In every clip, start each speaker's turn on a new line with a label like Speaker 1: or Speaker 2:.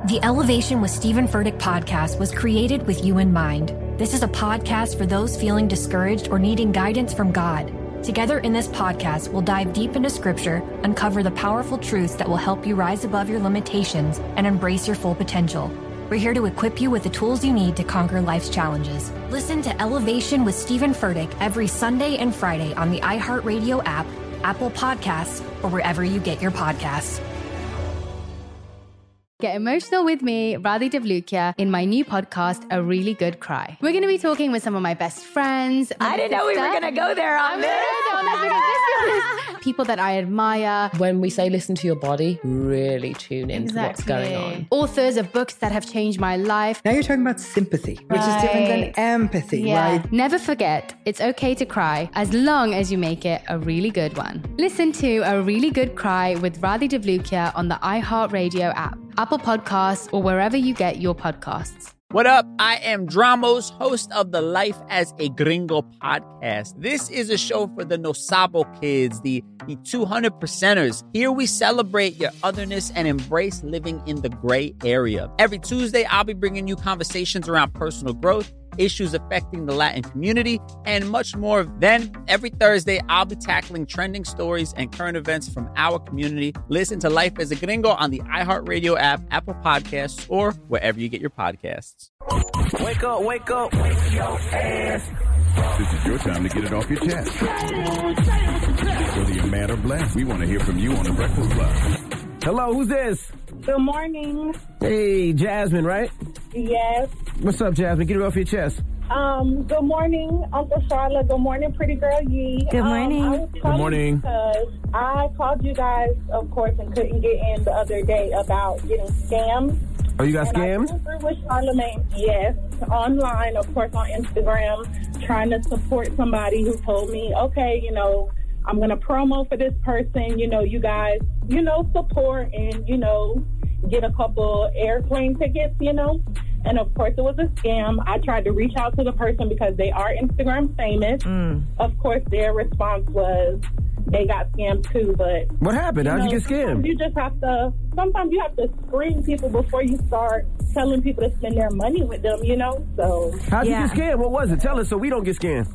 Speaker 1: The Elevation with Stephen Furtick podcast was created with you in mind. This is a podcast for those feeling discouraged or needing guidance from God. Together in this podcast, we'll dive deep into scripture, uncover the powerful truths that will help you rise above your limitations and embrace your full potential. We're here to equip you with the tools you need to conquer life's challenges. Listen to Elevation with Stephen Furtick every Sunday and Friday on the iHeartRadio app, Apple Podcasts, or wherever you get your podcasts.
Speaker 2: Get emotional with me, Radhi Devlukia, in my new podcast, A Really Good Cry. We're going to be talking with some of my best friends.
Speaker 3: I didn't know we were going to go there on this.
Speaker 2: People that I admire.
Speaker 4: When we say listen to your body, really tune into what's going on.
Speaker 2: Authors of books that have changed my life.
Speaker 5: Now you're talking about sympathy, which is different than empathy, right?
Speaker 2: Never forget, it's okay to cry as long as you make it a really good one. Listen to A Really Good Cry with Radhi Devlukia on the iHeartRadio app, Apple Podcasts, or wherever you get your podcasts.
Speaker 6: What up? I am Dramos, host of the Life as a Gringo podcast. This is a show for the No Sabo kids, the 200%ers. Here we celebrate your otherness and embrace living in the gray area. Every Tuesday, I'll be bringing you conversations around personal growth, issues affecting the Latin community, and much more. Then, every Thursday, I'll be tackling trending stories and current events from our community. Listen to Life as a Gringo on the iHeartRadio app, Apple Podcasts, or wherever you get your podcasts.
Speaker 7: Wake up, wake up, wake your ass. This is your time to get it off your chest. Whether you're mad or blessed, we want to hear from you on The Breakfast Club.
Speaker 8: Hello, who's this?
Speaker 9: Good morning.
Speaker 8: Hey, Jasmine, right?
Speaker 9: Yes.
Speaker 8: What's up, Jasmine? Get it off your chest.
Speaker 9: Good morning, Uncle Charlotte. Good morning, pretty girl Yee.
Speaker 3: Good morning.
Speaker 8: Good morning.
Speaker 9: Because I called you guys, of course, and couldn't get in the other day about getting scammed.
Speaker 8: Oh, you got scammed?
Speaker 9: I agree with Charlamagne. Yes, online, of course, on Instagram, trying to support somebody who told me, okay, I'm going to promo for this person. You guys, support and, get a couple airplane tickets, And, of course, it was a scam. I tried to reach out to the person because they are Instagram famous. Of course, their response was they got scammed, too. But
Speaker 8: what happened? How'd you get scammed?
Speaker 9: Sometimes you have to screen people before you start telling people to spend their money with them, So
Speaker 8: how'd you get scammed? What was it? Tell us so we don't get scammed.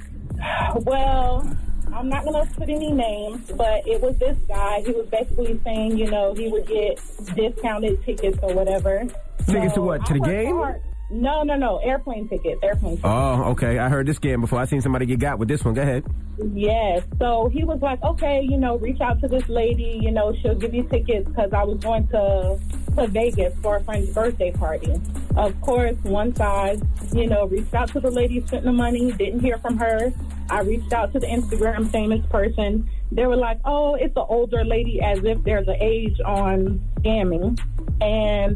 Speaker 9: Well, I'm not going to put any names, but it was this guy. He was basically saying, he would get discounted tickets or whatever.
Speaker 8: Tickets to what? To the game?
Speaker 9: No. Airplane tickets.
Speaker 8: Oh, okay. I heard this scam before. I seen somebody get got with this one. Go ahead.
Speaker 9: Yes. So he was like, okay, reach out to this lady. She'll give you tickets because I was going to Vegas for a friend's birthday party. Of course, one side, reached out to the lady, spent the money, didn't hear from her. I reached out to the Instagram famous person. They were like, oh, it's an older lady, as if there's an age on scamming. And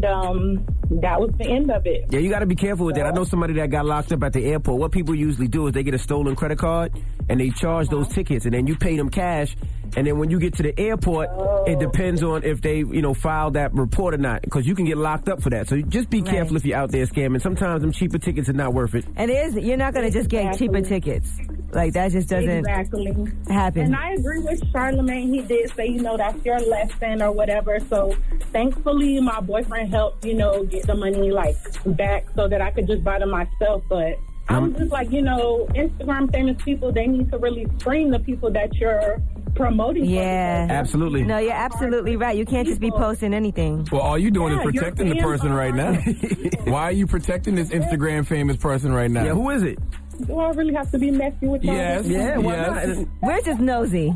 Speaker 9: that was the end of it.
Speaker 8: Yeah, you got to be careful with that. I know somebody that got locked up at the airport. What people usually do is they get a stolen credit card and they charge those tickets, and then you pay them cash. And then when you get to the airport, it depends on if they, filed that report or not, because you can get locked up for that. So just be careful if you're out there scamming. Sometimes them cheaper tickets are not worth it.
Speaker 3: And you're not going to just get cheaper tickets. Like, that just doesn't happen.
Speaker 9: And I agree with Charlamagne. He did say, that's your lesson or whatever. So thankfully, my boyfriend helped, get the money, back so that I could just buy them myself. But I was just like, Instagram famous people, they need to really screen the people that you're promoting.
Speaker 3: Yeah.
Speaker 8: Absolutely.
Speaker 3: No, you're absolutely right. You can't just be posting anything.
Speaker 10: Well, all you're doing is protecting the person right now. Why are you protecting this Instagram famous person right now?
Speaker 8: Yeah, who is it?
Speaker 9: Do I really have to be messy with y'all?
Speaker 10: Yes.
Speaker 8: Yeah, why not?
Speaker 3: We're just nosy.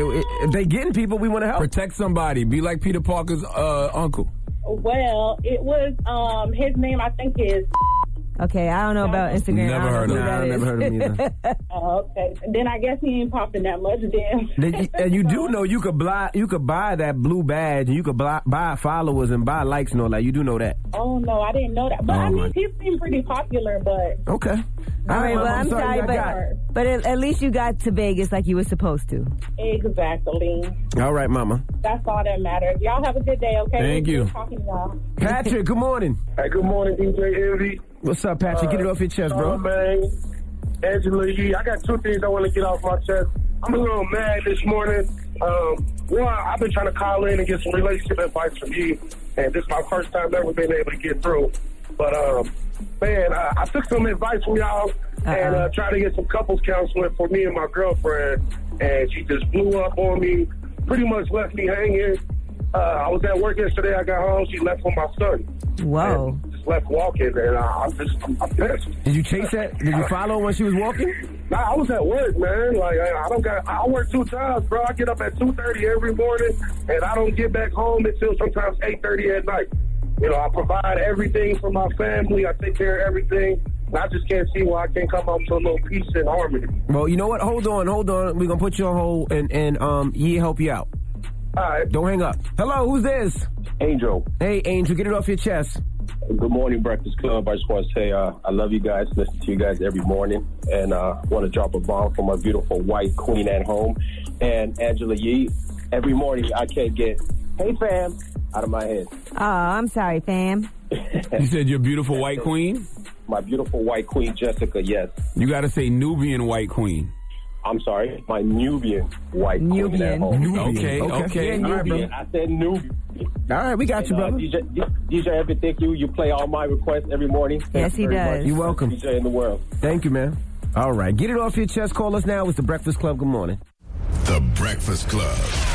Speaker 8: If they getting people, we want to help.
Speaker 10: Protect somebody. Be like Peter Parker's uncle.
Speaker 9: Well, it was, his name I think is...
Speaker 3: Okay, I don't know about Instagram.
Speaker 10: Never heard of him.
Speaker 8: I never heard of him either.
Speaker 9: Okay. Then I guess he ain't popping that much then.
Speaker 8: And you do know you could buy that blue badge, and you could buy followers and buy likes and all that. You do know that.
Speaker 9: Oh, no, I didn't know that. But he seemed pretty popular, but...
Speaker 8: Okay.
Speaker 3: All right, well, I'm sorry, but at least you got to Vegas like you were supposed to.
Speaker 9: Exactly.
Speaker 8: All right, Mama.
Speaker 9: That's all that matters. Y'all have a good day, okay?
Speaker 10: Thank you.
Speaker 9: Talking to y'all.
Speaker 8: Patrick, good morning.
Speaker 11: Hey, good morning, DJ Envy.
Speaker 8: What's up, Patrick? Get it off your chest, bro.
Speaker 11: Man, Angela Yee. I got two things I want to get off my chest. I'm a little mad this morning. One, I've been trying to call in and get some relationship advice from you. and this is my first time ever being able to get through. But, man, I took some advice from y'all and tried to get some couples counseling for me and my girlfriend, and she just blew up on me, pretty much left me hanging. I was at work yesterday. I got home. She left with my son.
Speaker 3: Whoa.
Speaker 11: And just left walking, and I'm pissed.
Speaker 8: Did you chase that? Did you follow when she was walking?
Speaker 11: Nah, I was at work, man. Like, I work 2 jobs, bro. I get up at 2:30 every morning, and I don't get back home until sometimes 8:30 at night. You know, I provide everything for my family. I take care of everything. And I just can't see why I can't come up to a little peace and harmony.
Speaker 8: Well, you know what? Hold on. We're going to put you on hold and Yee help you out.
Speaker 11: All right.
Speaker 8: Don't hang up. Hello, who's this?
Speaker 12: Angel.
Speaker 8: Hey, Angel, get it off your chest.
Speaker 12: Good morning, Breakfast Club. I just want to say I love you guys. Listen to you guys every morning. And want to drop a bomb for my beautiful white queen at home. And Angela Yee, every morning I can't get, hey, fam, out of my head.
Speaker 3: Oh, I'm sorry, fam.
Speaker 10: You said your beautiful white queen?
Speaker 12: My beautiful white queen, Jessica, yes.
Speaker 10: You got to say Nubian white queen.
Speaker 12: I'm sorry, my Nubian white queen at home.
Speaker 10: Nubian. Okay.
Speaker 12: Yeah, Nubian. I said Nubian.
Speaker 8: All right, we got you, brother.
Speaker 12: DJ ever think you play all my requests every morning?
Speaker 3: Yes, he does.
Speaker 8: You're welcome.
Speaker 12: DJ in the world.
Speaker 8: Thank you, man. All right, get it off your chest. Call us now. It's The Breakfast Club. Good morning.
Speaker 7: The Breakfast Club.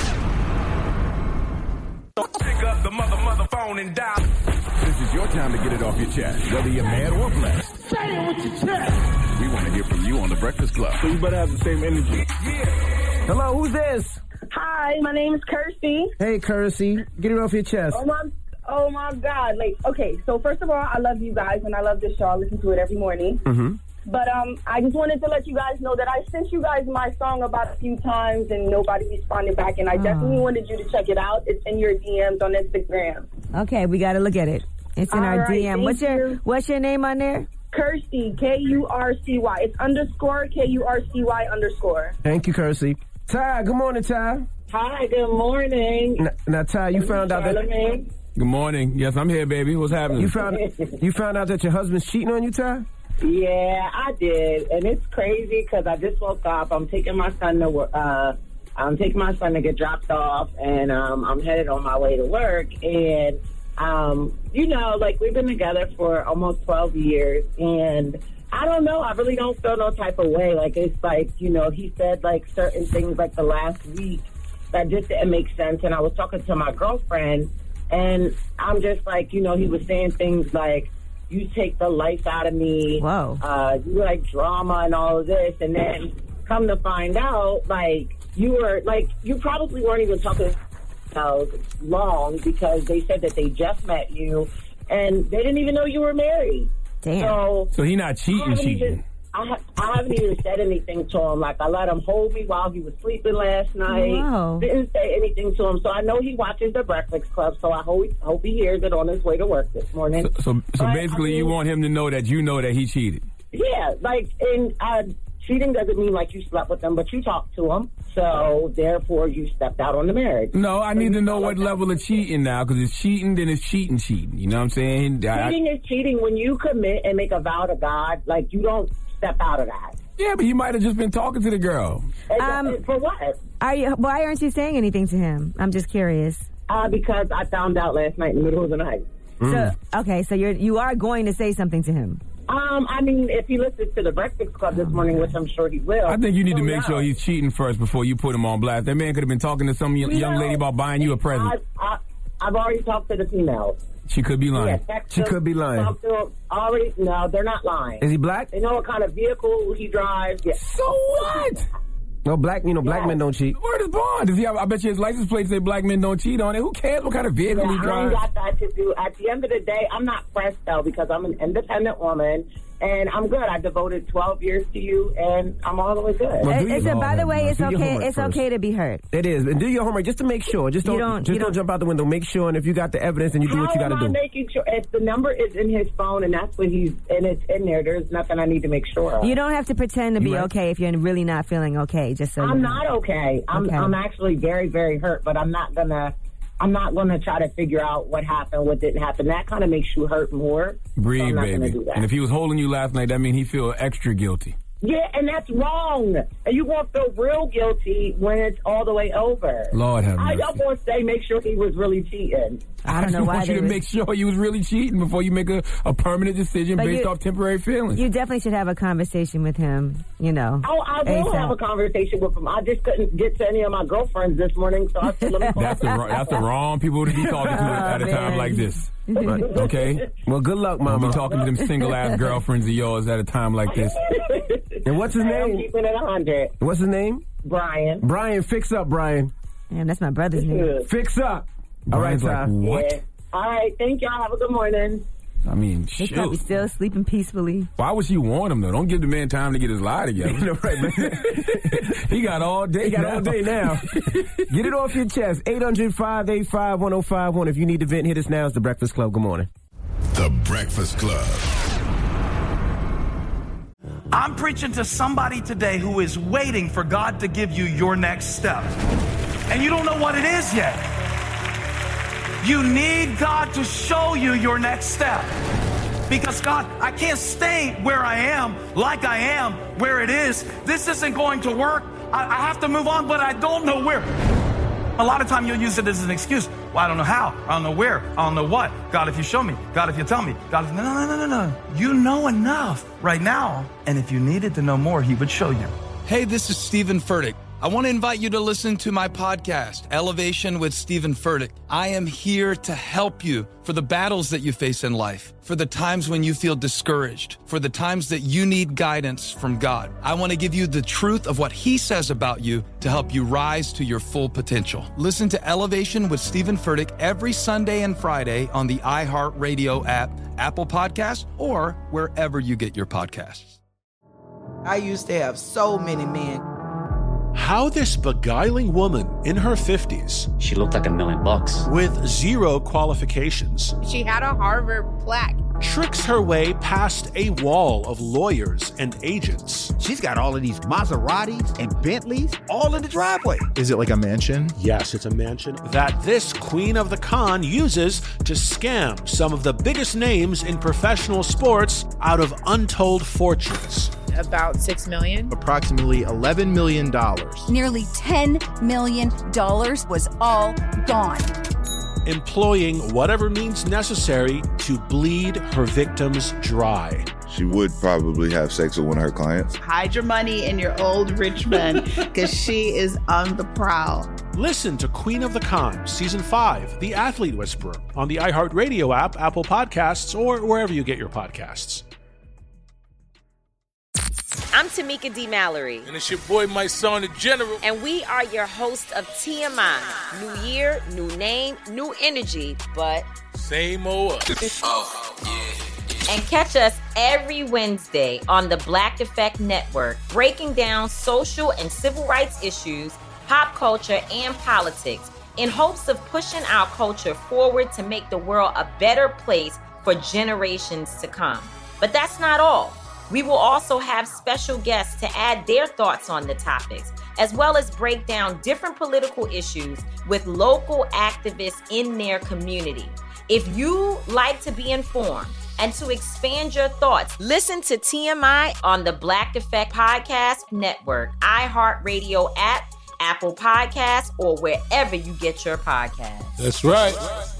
Speaker 13: Pick up the mother phone and dial.
Speaker 7: This is your time to get it off your chest, whether you're mad or blessed.
Speaker 13: Say it with your chest.
Speaker 7: We want to hear from you on The Breakfast Club.
Speaker 11: So you better have the same energy.
Speaker 8: Hello, who's this?
Speaker 9: Hi, my name is Kirsty.
Speaker 8: Hey, Kirsty. Get it off your chest.
Speaker 9: Oh my God. Like, okay, so first of all, I love you guys and I love this show. I listen to it every morning.
Speaker 8: Mm-hmm.
Speaker 9: But I just wanted to let you guys know that I sent you guys my song about a few times and nobody responded back. And I definitely wanted you to check it out. It's in your DMs on Instagram.
Speaker 3: Okay, we got to look at it. It's in our DM. What's your name on there?
Speaker 9: Kirsty, Kurcy. It's underscore Kurcy_.
Speaker 8: Thank you, Kirsty. Ty, good morning, Ty.
Speaker 9: Hi, good morning.
Speaker 8: Now, Ty, you found out that...
Speaker 10: Good morning. Yes, I'm here, baby. What's happening?
Speaker 8: You found out that your husband's cheating on you, Ty?
Speaker 14: Yeah, I did, and it's crazy because I just woke up. I'm taking my son to get dropped off, and I'm headed on my way to work. And like we've been together for almost 12 years, and I don't know. I really don't feel no type of way. Like it's like he said like certain things like the last week that just didn't make sense. And I was talking to my girlfriend, and I'm just like he was saying things like, you take the life out of me.
Speaker 3: Whoa.
Speaker 14: You like drama and all of this. And then come to find out, like, you probably weren't even talking long because they said that they just met you and they didn't even know you were married.
Speaker 3: Damn.
Speaker 10: So he not cheating.
Speaker 14: I haven't even said anything to him. Like, I let him hold me while he was sleeping last night.
Speaker 3: Wow.
Speaker 14: Didn't say anything to him. So I know he watches the Breakfast Club, so I hope he hears it on his way to work this morning.
Speaker 10: So basically, you want him to know that you know that he cheated.
Speaker 14: Yeah, like, and cheating doesn't mean like you slept with him, but you talked to him. So, therefore, you stepped out on the marriage.
Speaker 10: No, I need to know what level of cheating now, because it's cheating, then it's cheating. You know what I'm saying?
Speaker 14: Cheating is cheating. When you commit and make a vow to God, like, you don't step out of that.
Speaker 10: Yeah, but he might have just been talking to the girl.
Speaker 14: For what?
Speaker 3: Why aren't you saying anything to him? I'm just curious.
Speaker 14: Because I found out last night in the middle of the night.
Speaker 3: So you are going to say something to him.
Speaker 14: I mean, if he listens to the Breakfast Club this morning, which I'm sure he will.
Speaker 10: I think you need to make sure he's cheating first before you put him on blast. That man could have been talking to some young lady about buying you a present.
Speaker 14: I've already talked to the females.
Speaker 10: She could be lying.
Speaker 14: Yeah,
Speaker 8: she could be lying.
Speaker 14: No, they're not lying.
Speaker 8: Is he black?
Speaker 14: They know what kind of vehicle he drives. Yeah.
Speaker 10: So what?
Speaker 8: No, black men don't cheat.
Speaker 10: Word is bond. I bet you his license plate say black men don't cheat on it. Who cares what kind of vehicle he drives?
Speaker 14: I ain't got that to do. At the end of the day, I'm not pressed, though, because I'm an independent woman. And I'm good. I devoted 12 years to you, and I'm all the way good.
Speaker 3: Well, by the way, it's okay. It's okay to be hurt.
Speaker 8: It is. And do your homework just to make sure. Just don't jump out the window. Make sure, and if you got the evidence, and you do what you got to do.
Speaker 14: How am I making sure? If the number is in his phone, and that's what it's in there, there's nothing I need to make sure of.
Speaker 3: You don't have to pretend to be okay if you're really not feeling okay. Just so
Speaker 14: I'm not okay. I'm actually very, very hurt, but I'm not gonna try to figure out what happened, what didn't happen. That kind of makes you hurt more.
Speaker 10: Breathe,
Speaker 14: so
Speaker 10: baby. And if he was holding you last night, that means he feel extra guilty.
Speaker 14: Yeah, and that's wrong. And you won't feel real guilty when it's all the way over.
Speaker 10: Lord have mercy.
Speaker 14: I don't want to say make sure he was really cheating.
Speaker 3: I don't know why.
Speaker 10: I want you to make sure you was really cheating before you make a permanent decision based off temporary feelings.
Speaker 3: You definitely should have a conversation with him, you know.
Speaker 14: Oh, I will have a conversation with him. I just couldn't get to any of my girlfriends this morning, so I said, let me call.
Speaker 10: That's the wrong people to be talking to at a time like this. But, okay?
Speaker 8: Well, good luck, Mama.
Speaker 10: Don't be talking to them single-ass girlfriends of yours at a time like this.
Speaker 8: And what's his name?
Speaker 14: I'm keeping it 100.
Speaker 8: What's his name?
Speaker 14: Brian.
Speaker 8: Brian, fix up, Brian.
Speaker 3: Damn, that's my brother's name.
Speaker 8: Fix up. All right, Ty.
Speaker 10: What?
Speaker 14: Yeah. All right, thank y'all. Have a good morning.
Speaker 10: I mean,
Speaker 3: He's probably still sleeping peacefully.
Speaker 10: Why would she warn him, though? Don't give the man time to get his lie together.
Speaker 8: You know, right, man.
Speaker 10: He got all day.
Speaker 8: He got all day now. Get it off your chest. 800-585-1051. If you need to vent, hit us now. It's The Breakfast Club. Good morning.
Speaker 7: The Breakfast Club.
Speaker 15: I'm preaching to somebody today who is waiting for God to give you your next step. And you don't know what it is yet. You need God to show you your next step. Because God, I can't stay where I am, like I am, where it is. This isn't going to work. I have to move on, but I don't know where. A lot of time you'll use it as an excuse. Well, I don't know how. I don't know where. I don't know what. God, if you show me. God, if you tell me. God, if... No. You know enough right now. And if you needed to know more, he would show you.
Speaker 16: Hey, this is Stephen Furtick. I want to invite you to listen to my podcast, Elevation with Stephen Furtick. I am here to help you for the battles that you face in life, for the times when you feel discouraged, for the times that you need guidance from God. I want to give you the truth of what he says about you to help you rise to your full potential. Listen to Elevation with Stephen Furtick every Sunday and Friday on the iHeartRadio app, Apple Podcasts, or wherever you get your podcasts.
Speaker 17: I used to have so many men.
Speaker 18: How this beguiling woman in her 50s, she looked like $1 million, with zero qualifications,
Speaker 19: she had a Harvard plaque,
Speaker 18: tricks her way past a wall of lawyers and agents.
Speaker 20: She's got all of these Maseratis and Bentleys all in the driveway.
Speaker 21: Is it like a mansion?
Speaker 18: Yes, it's a mansion that this queen of the con uses to scam some of the biggest names in professional sports out of untold fortunes.
Speaker 19: About $6 million.
Speaker 21: Approximately $11 million.
Speaker 22: Nearly $10 million was all gone.
Speaker 18: Employing whatever means necessary to bleed her victims dry.
Speaker 23: She would probably have sex with one of her clients.
Speaker 24: Hide your money in your old rich man, because she is on the prowl.
Speaker 18: Listen to Queen of the Con, Season 5, The Athlete Whisperer, on the iHeartRadio app, Apple Podcasts, or wherever you get your podcasts.
Speaker 25: I'm Tamika D. Mallory.
Speaker 26: And it's your boy, my son, the General.
Speaker 25: And we are your hosts of TMI. New year, new name, new energy, but...
Speaker 26: same old us. Oh, yeah.
Speaker 25: And catch us every Wednesday on the Black Effect Network, breaking down social and civil rights issues, pop culture, and politics, in hopes of pushing our culture forward to make the world a better place for generations to come. But that's not all. We will also have special guests to add their thoughts on the topics, as well as break down different political issues with local activists in their community. If you like to be informed and to expand your thoughts, listen to TMI on the Black Effect Podcast Network, iHeartRadio app, Apple Podcasts, or wherever you get your podcasts.
Speaker 26: That's right.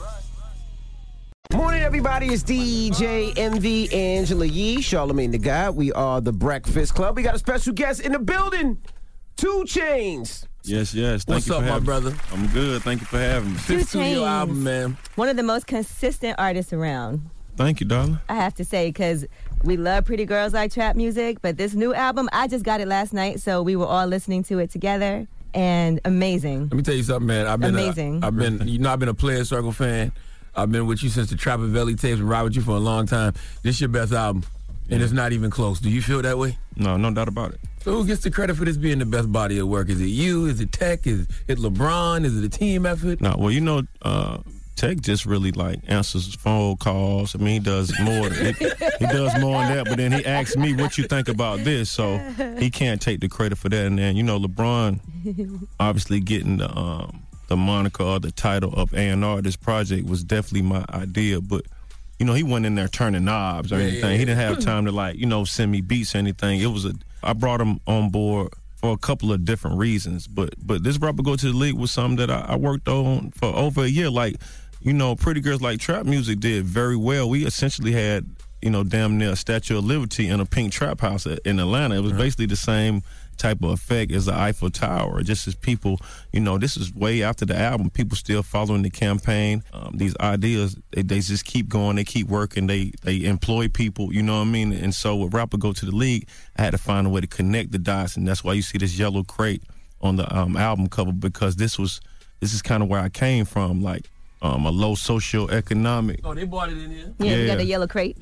Speaker 8: Morning, everybody. It's DJ MV Angela Yee, Charlamagne the God. We are the Breakfast Club. We got a special guest in the building, 2 Chainz.
Speaker 27: Yes.
Speaker 8: What's up, my brother?
Speaker 27: I'm good. Thank you for having me.
Speaker 3: 2 Chainz,
Speaker 8: album, man.
Speaker 3: One of the most consistent artists around.
Speaker 27: Thank you, darling.
Speaker 3: I have to say, because we love Pretty Girls Like Trap Music, but this new album, I just got it last night, so we were all listening to it together, and amazing.
Speaker 10: Let me tell you something, man. I've been a Player Circle fan. I've been with you since the Trapavelli tapes and ride with you for a long time. This is your best album, and it's not even close. Do you feel that way?
Speaker 27: No doubt about it.
Speaker 10: So who gets the credit for this being the best body of work? Is it you? Is it Tech? Is it LeBron? Is it a team effort?
Speaker 27: No, well, Tech just really answers phone calls. I mean, he does more. He does more than that. But then he asks me, "What you think about this?" So he can't take the credit for that. And then LeBron, obviously getting the moniker or the title of A&R, this project was definitely my idea. But he wasn't in there turning knobs or anything. Yeah. He didn't have time to send me beats or anything. I brought him on board for a couple of different reasons. But this Rubber Go to the League was something that I worked on for over a year. you know, Pretty Girls Like Trap Music did very well. We essentially had, you know, damn near a Statue of Liberty in a pink trap house in Atlanta. It was basically the same type of effect as the Eiffel Tower. Just as people, you know, this is way after the album, people still following the campaign. These ideas, they just keep going, they keep working, they employ people, you know what I mean? And so with Rapper Go to the League, I had to find a way to connect the dots, and that's why you see this yellow crate on the album cover, because this is kind of where I came from, like a low socioeconomic.
Speaker 10: Oh, they bought it in here?
Speaker 3: Yeah, we got the yellow crate.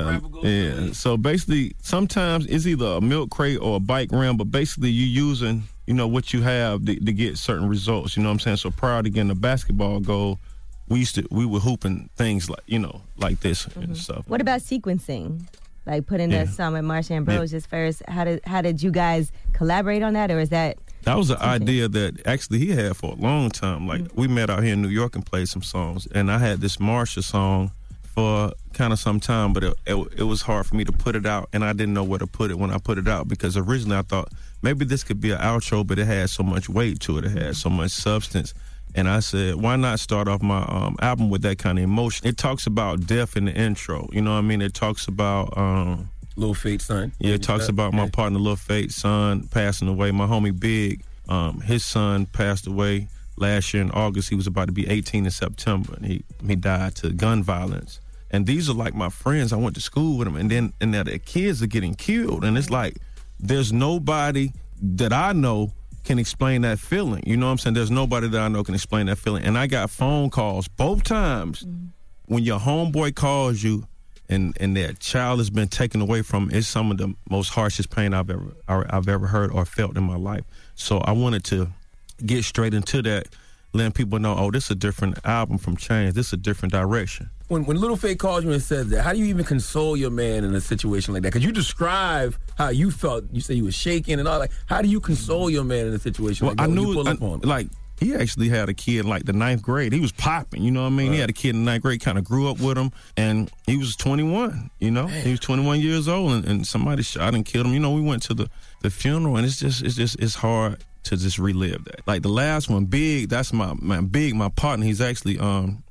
Speaker 27: Yeah. So basically, sometimes it's either a milk crate or a bike rim, but basically you're using, you know, what you have to get certain results, you know what I'm saying? So prior to getting a basketball goal, we were hooping things like, you know, like this and stuff.
Speaker 3: What about sequencing? Like putting that song with Marsha Ambrosius first. How did you guys collaborate on that, or is that?
Speaker 27: That was an idea that actually he had for a long time. Like, we met out here in New York and played some songs, and I had this Marsha song for kind of some time, but it was hard for me to put it out, and I didn't know where to put it when I put it out, because originally I thought maybe this could be an outro, but it had so much weight to it. It had so much substance. And I said, why not start off my album with that kind of emotion? It talks about death in the intro. You know what I mean? It talks about
Speaker 10: Lil Fate's son.
Speaker 27: Yeah, it talks about my partner Lil Fate's son passing away. My homie Big, his son passed away last year in August. He was about to be 18 in September, and he died to gun violence. And these are like my friends. I went to school with them, and now their kids are getting killed. And it's like, there's nobody that I know can explain that feeling. You know what I'm saying? There's nobody that I know can explain that feeling. And I got phone calls both times when your homeboy calls you and their child has been taken away from. It's some of the most harshest pain I've ever heard or felt in my life. So I wanted to get straight into that, letting people know, oh, this is a different album from Change. This is a different direction.
Speaker 10: When Lil Fate calls you and says that, how do you even console your man in a situation like that? Because you describe how you felt. You say you were shaking and all. Like, how do you console your man in a situation like that?
Speaker 27: I knew, like, he actually had a kid in, like, the 9th grade. He was popping, you know what I mean? Right. He had a kid in the 9th grade, kind of grew up with him, and he was 21, you know? Damn. He was 21 years old, and somebody shot and killed him. You know, we went to the funeral, and it's hard to just relive that. Like, the last one, Big, that's my Big, my partner. He's actually,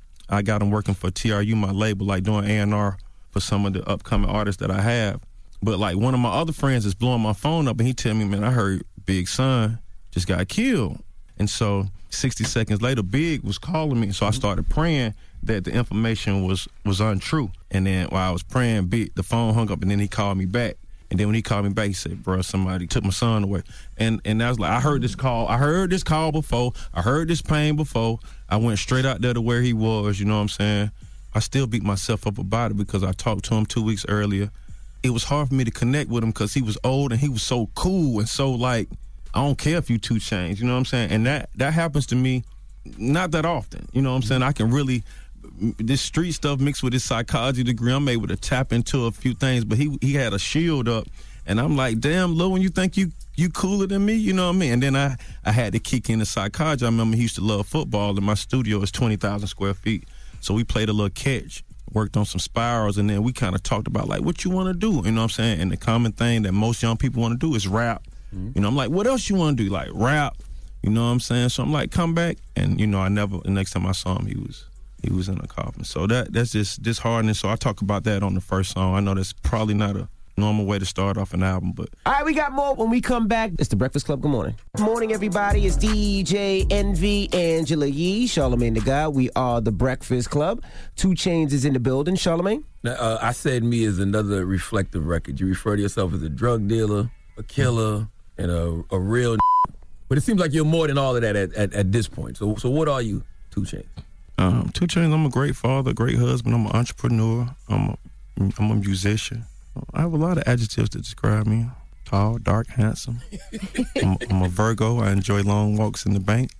Speaker 27: I got him working for TRU, my label, like doing A&R for some of the upcoming artists that I have. But, like, one of my other friends is blowing my phone up, and he tell me, man, I heard Big's son just got killed. And so 60 seconds later, Big was calling me, so I started praying that the information was untrue. And then while I was praying, Big, the phone hung up, and then he called me back. And then when he called me back, he said, bro, somebody took my son away. And I was like, I heard this call before. I heard this pain before. I went straight out there to where he was, you know what I'm saying? I still beat myself up about it because I talked to him 2 weeks earlier. It was hard for me to connect with him because he was old and he was so cool and so, like, I don't care if you 2 Chainz, you know what I'm saying? And that happens to me not that often, you know what I'm saying? I can really, this street stuff mixed with his psychology degree, I'm able to tap into a few things, but he had a shield up, and I'm like, damn, Lil, when you think you cooler than me, you know what I mean? And then I had to kick in the psychology. I remember he used to love football, and my studio is 20,000 square feet, so we played a little catch, worked on some spirals, and then we kind of talked about, like, what you want to do, you know what I'm saying? And the common thing that most young people want to do is rap. You know, I'm like, what else you want to do? Like, rap, you know what I'm saying? So I'm like, come back. And, you know, the next time I saw him, he was in a coffin. So that's just disheartening. So I talk about that on the first song. I know that's probably not a normal way to start off an album, but...
Speaker 8: All right, we got more when we come back. It's The Breakfast Club. Good morning. Good morning, everybody. It's DJ Envy, Angela Yee, Charlamagne the God. We are The Breakfast Club. 2 Chainz is in the building. Charlamagne?
Speaker 10: Now, I Said Me is another reflective record. You refer to yourself as a drug dealer, a killer, and a real but it seems like you're more than all of that at this point. So what are you, 2 Chainz?
Speaker 27: 2 Chainz, I'm a great father, great husband. I'm an entrepreneur. I'm a musician. I have a lot of adjectives to describe me. Tall, dark, handsome. I'm a Virgo. I enjoy long walks in the bank.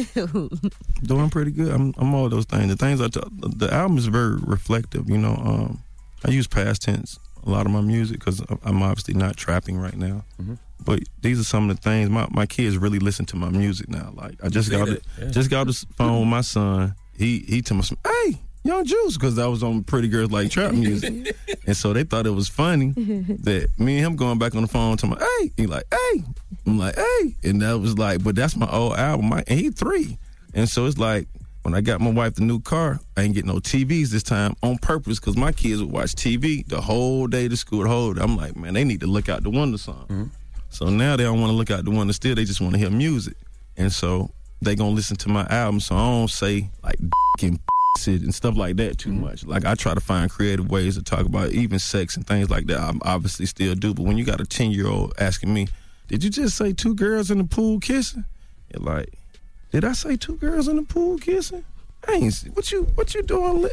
Speaker 27: Doing pretty good. I'm all those things. The album is very reflective, you know. I use past tense a lot of my music because I'm obviously not trapping right now. Mm-hmm. But these are some of the things. My kids really listen to my music now. Like, I just got the phone with my son. He told me, hey, Young Juice, because I was on Pretty Girls Like Trap Music. And so they thought it was funny that me and him going back on the phone to my, hey, he like, hey. I'm like, hey. And that was like, but that's my old album. And he 3. And so it's like, When I got my wife the new car, I ain't get no TVs this time on purpose because my kids would watch TV the whole day to school. I'm like, man, they need to look out the window something.
Speaker 10: Mm-hmm.
Speaker 27: So now they don't want to look out the window still. They just want to hear music. And so they going to listen to my album. So I don't say like and and stuff like that too much. Like I try to find creative ways to talk about even sex and things like that. I obviously still do. But when you got a 10-year-old asking me, did you just say 2 girls in the pool kissing? You're like, did I say 2 girls in the pool kissing? I ain't see. What you doing?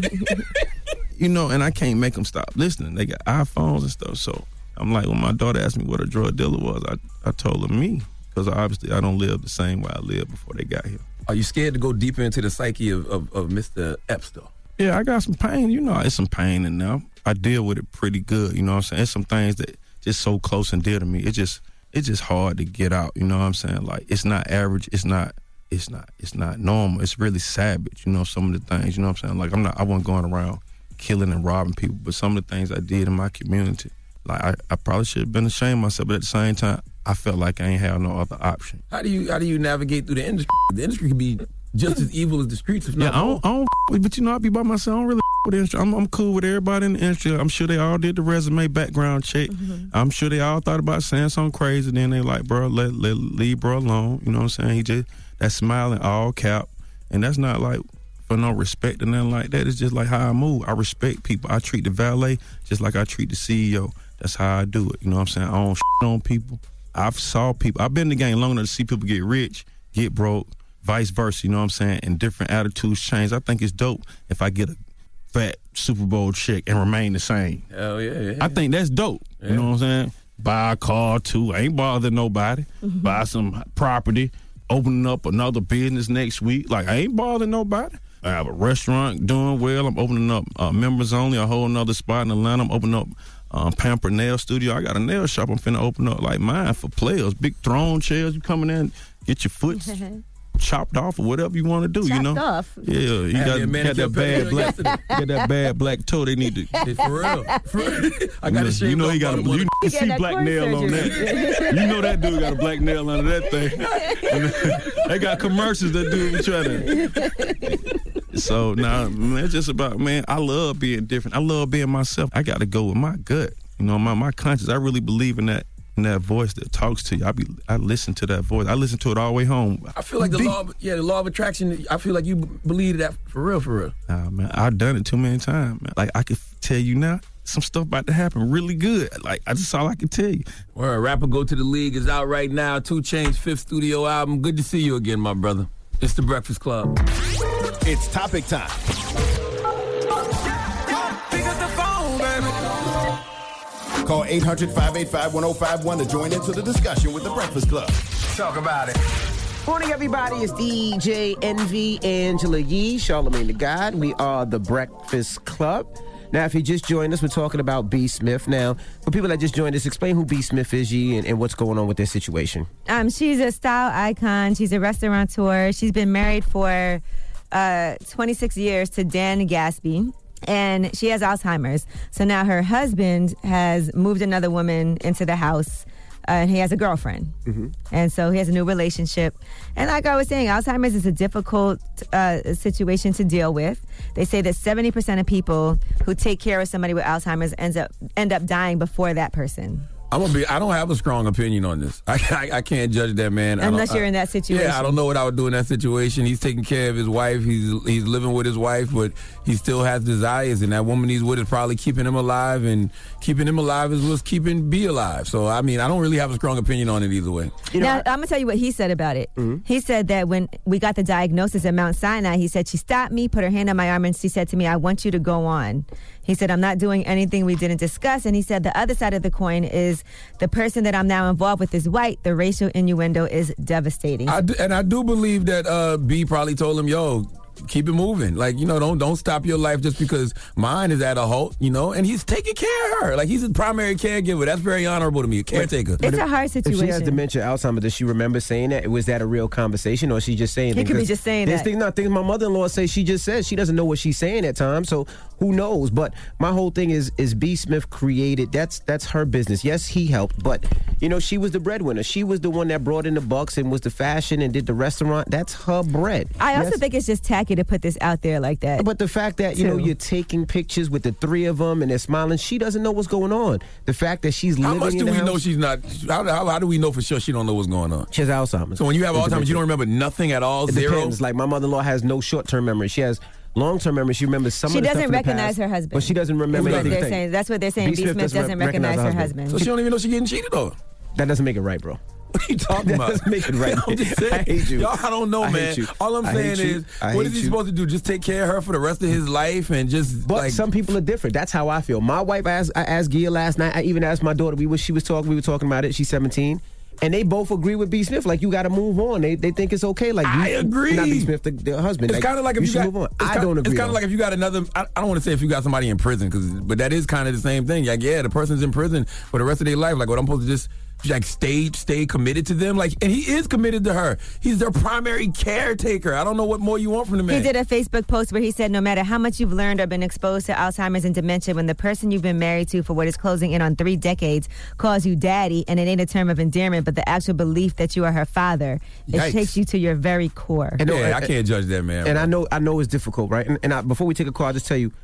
Speaker 27: And I can't make them stop listening. They got iPhones and stuff. So I'm like, when my daughter asked me what a drug dealer was, I told her me. Because obviously I don't live the same way I lived before they got here.
Speaker 10: Are you scared to go deeper into the psyche of Mr. Epps, though?
Speaker 27: Yeah, I got some pain. It's some pain in there. I deal with it pretty good. You know what I'm saying? It's some things that just so close and dear to me. It's just hard to get out. You know what I'm saying? Like, it's not average. It's not normal. It's really savage. Some of the things. You know what I'm saying? Like, I wasn't going around killing and robbing people, but some of the things I did in my community, like I probably should have been ashamed of myself, but at the same time, I felt like I ain't have no other option.
Speaker 10: How do you navigate through the industry? The industry can be just as evil as the streets, if not more.
Speaker 27: I don't but I be by myself. I don't really with the industry. I'm cool with everybody in the industry. I'm sure they all did the resume background check. Mm-hmm. I'm sure they all thought about saying something crazy. Then they like, bro, leave bro alone. You know what I'm saying? That smiling all cap. And that's not like for no respect or nothing like that. It's just like how I move. I respect people. I treat the valet just like I treat the CEO. That's how I do it. You know what I'm saying? I don't on people. I've been in the game long enough to see people get rich, get broke, vice versa, you know what I'm saying? And different attitudes change. I think it's dope if I get a fat Super Bowl check and remain the same.
Speaker 10: Hell yeah.
Speaker 27: I think that's dope. Yeah. You know what I'm saying? Buy a car too. I ain't bothering nobody. Mm-hmm. Buy some property, opening up another business next week. Like, I ain't bothering nobody. I have a restaurant doing well. I'm opening up members only, a whole nother spot in Atlanta. I'm opening up Pamper Nail Studio. I got a nail shop I'm finna open up like mine for players. Big throne chairs. You come in there and get your foot chopped off or whatever you want to do.
Speaker 3: Chopped off?
Speaker 27: Yeah, you got that bad black toe. They need to.
Speaker 10: For real. I got to shave.
Speaker 27: He got you see black nail on that. You know that dude got a black nail under that thing. They got commercials that dude try to. So man, it's just about, man, I love being different. I love being myself. I got to go with my gut. My conscience. I really believe in that voice that talks to you. I listen to that voice. I listen to it all the way home.
Speaker 10: I feel like the law of attraction, I feel like you believe that for real.
Speaker 27: Nah, man, I've done it too many times, man. Like, I could tell you now, some stuff about to happen really good. Like, that's all I can tell you.
Speaker 10: Well, Rapper Go to the League is out right now. 2 Chainz's 5th studio album. Good to see you again, my brother. It's The Breakfast Club.
Speaker 20: It's topic time.
Speaker 1: Pick up the phone, baby.
Speaker 20: Call 800-585-1051 to join into the discussion with The Breakfast Club.
Speaker 1: Talk about it.
Speaker 2: Morning, everybody. It's DJ Envy, Angela Yee, Charlamagne the God. We are The Breakfast Club. Now, if you just joined us, we're talking about B. Smith. Now, for people that just joined us, explain who B. Smith is, Yee, and what's going on with their situation.
Speaker 3: She's a style icon. She's a restaurateur. She's been married for 26 years to Dan Gaspey. And she has Alzheimer's. So now her husband has moved another woman into the house, and he has a girlfriend. Mm-hmm. And so he has a new relationship. And like I was saying, Alzheimer's is a difficult situation to deal with. They say that 70% of people who take care of somebody with Alzheimer's end up dying before that person.
Speaker 10: I don't have a strong opinion on this. I can't judge that man.
Speaker 3: Unless you're in that situation.
Speaker 10: Yeah, I don't know what I would do in that situation. He's taking care of his wife. He's living with his wife, but he still has desires, and that woman he's with is probably keeping him alive, and keeping him alive is what's keeping B alive. So, I don't really have a strong opinion on it either way.
Speaker 3: Now, I'm going to tell you what he said about it. Mm-hmm. He said that when we got the diagnosis at Mount Sinai, he said, she stopped me, put her hand on my arm, and she said to me, I want you to go on. He said, I'm not doing anything we didn't discuss. And he said, the other side of the coin is the person that I'm now involved with is white. The racial innuendo is devastating.
Speaker 10: I do believe that B probably told him, yo, keep it moving. Like, don't stop your life just because mine is at a halt, and he's taking care of her. Like, he's a primary caregiver. That's very honorable to me, a caretaker.
Speaker 3: It's a hard situation.
Speaker 2: If she has dementia, Alzheimer's, does she remember saying that? Was that a real conversation, or is she just saying
Speaker 3: He could be just saying that.
Speaker 2: Things my mother-in-law says, she just says she doesn't know what she's saying at times, so who knows? But my whole thing is B. Smith created, that's her business. Yes, he helped, but, she was the breadwinner. She was the one that brought in the bucks and was the fashion and did the restaurant. That's her bread.
Speaker 3: I also think it's just tacky to put this out there like that.
Speaker 2: But the fact that, you're taking pictures with the three of them and they're smiling, she doesn't know what's going on. The fact that she's living in the house.
Speaker 10: How much do we know she's not, how do we know for sure she don't know what's going on?
Speaker 2: She has Alzheimer's.
Speaker 10: So when you have Alzheimer's, you don't remember nothing at all?
Speaker 2: It
Speaker 10: Zero?
Speaker 2: Depends. Like, my mother-in-law has no short-term memory. She has long-term memory. She remembers some of the stuff
Speaker 3: She
Speaker 2: in
Speaker 3: doesn't
Speaker 2: the
Speaker 3: recognize
Speaker 2: past,
Speaker 3: her husband.
Speaker 2: but she doesn't remember anything.
Speaker 3: That's what they're saying. B. Smith doesn't recognize her husband.
Speaker 10: So she don't even know she's getting cheated on.
Speaker 2: That doesn't make it right, bro.
Speaker 10: What are you talking about?
Speaker 2: That doesn't make it right.
Speaker 10: I'm just saying.
Speaker 2: I hate you.
Speaker 10: Y'all, I don't know, man. All I'm saying is, what is he supposed to do? Just take care of her for the rest of his life and just
Speaker 2: But some people are different. That's how I feel. My wife I asked Gia last night. I even asked my daughter. We were talking about it. She's 17. And they both agree with B. Smith. Like, you got to move on. They think it's okay. Like,
Speaker 10: I agree.
Speaker 2: Not B. Smith, the husband.
Speaker 10: It's kind of like if you got.
Speaker 2: Move on. I don't agree.
Speaker 10: It's kind of like if you got another. I don't want to say if you got somebody in prison, but that is kind of the same thing. Like, yeah, the person's in prison for the rest of their life. Like, what I'm supposed to just stay committed to them. Like, and he is committed to her. He's their primary caretaker. I don't know what more you want from the man.
Speaker 3: He did a Facebook post where he said, no matter how much you've learned or been exposed to Alzheimer's and dementia, when the person you've been married to for what is closing in on 3 decades calls you daddy, and it ain't a term of endearment, but the actual belief that you are her father, it shakes you to your very core.
Speaker 10: And I can't judge that, man.
Speaker 2: And I know it's difficult, right? And before we take a call, I'll just tell you,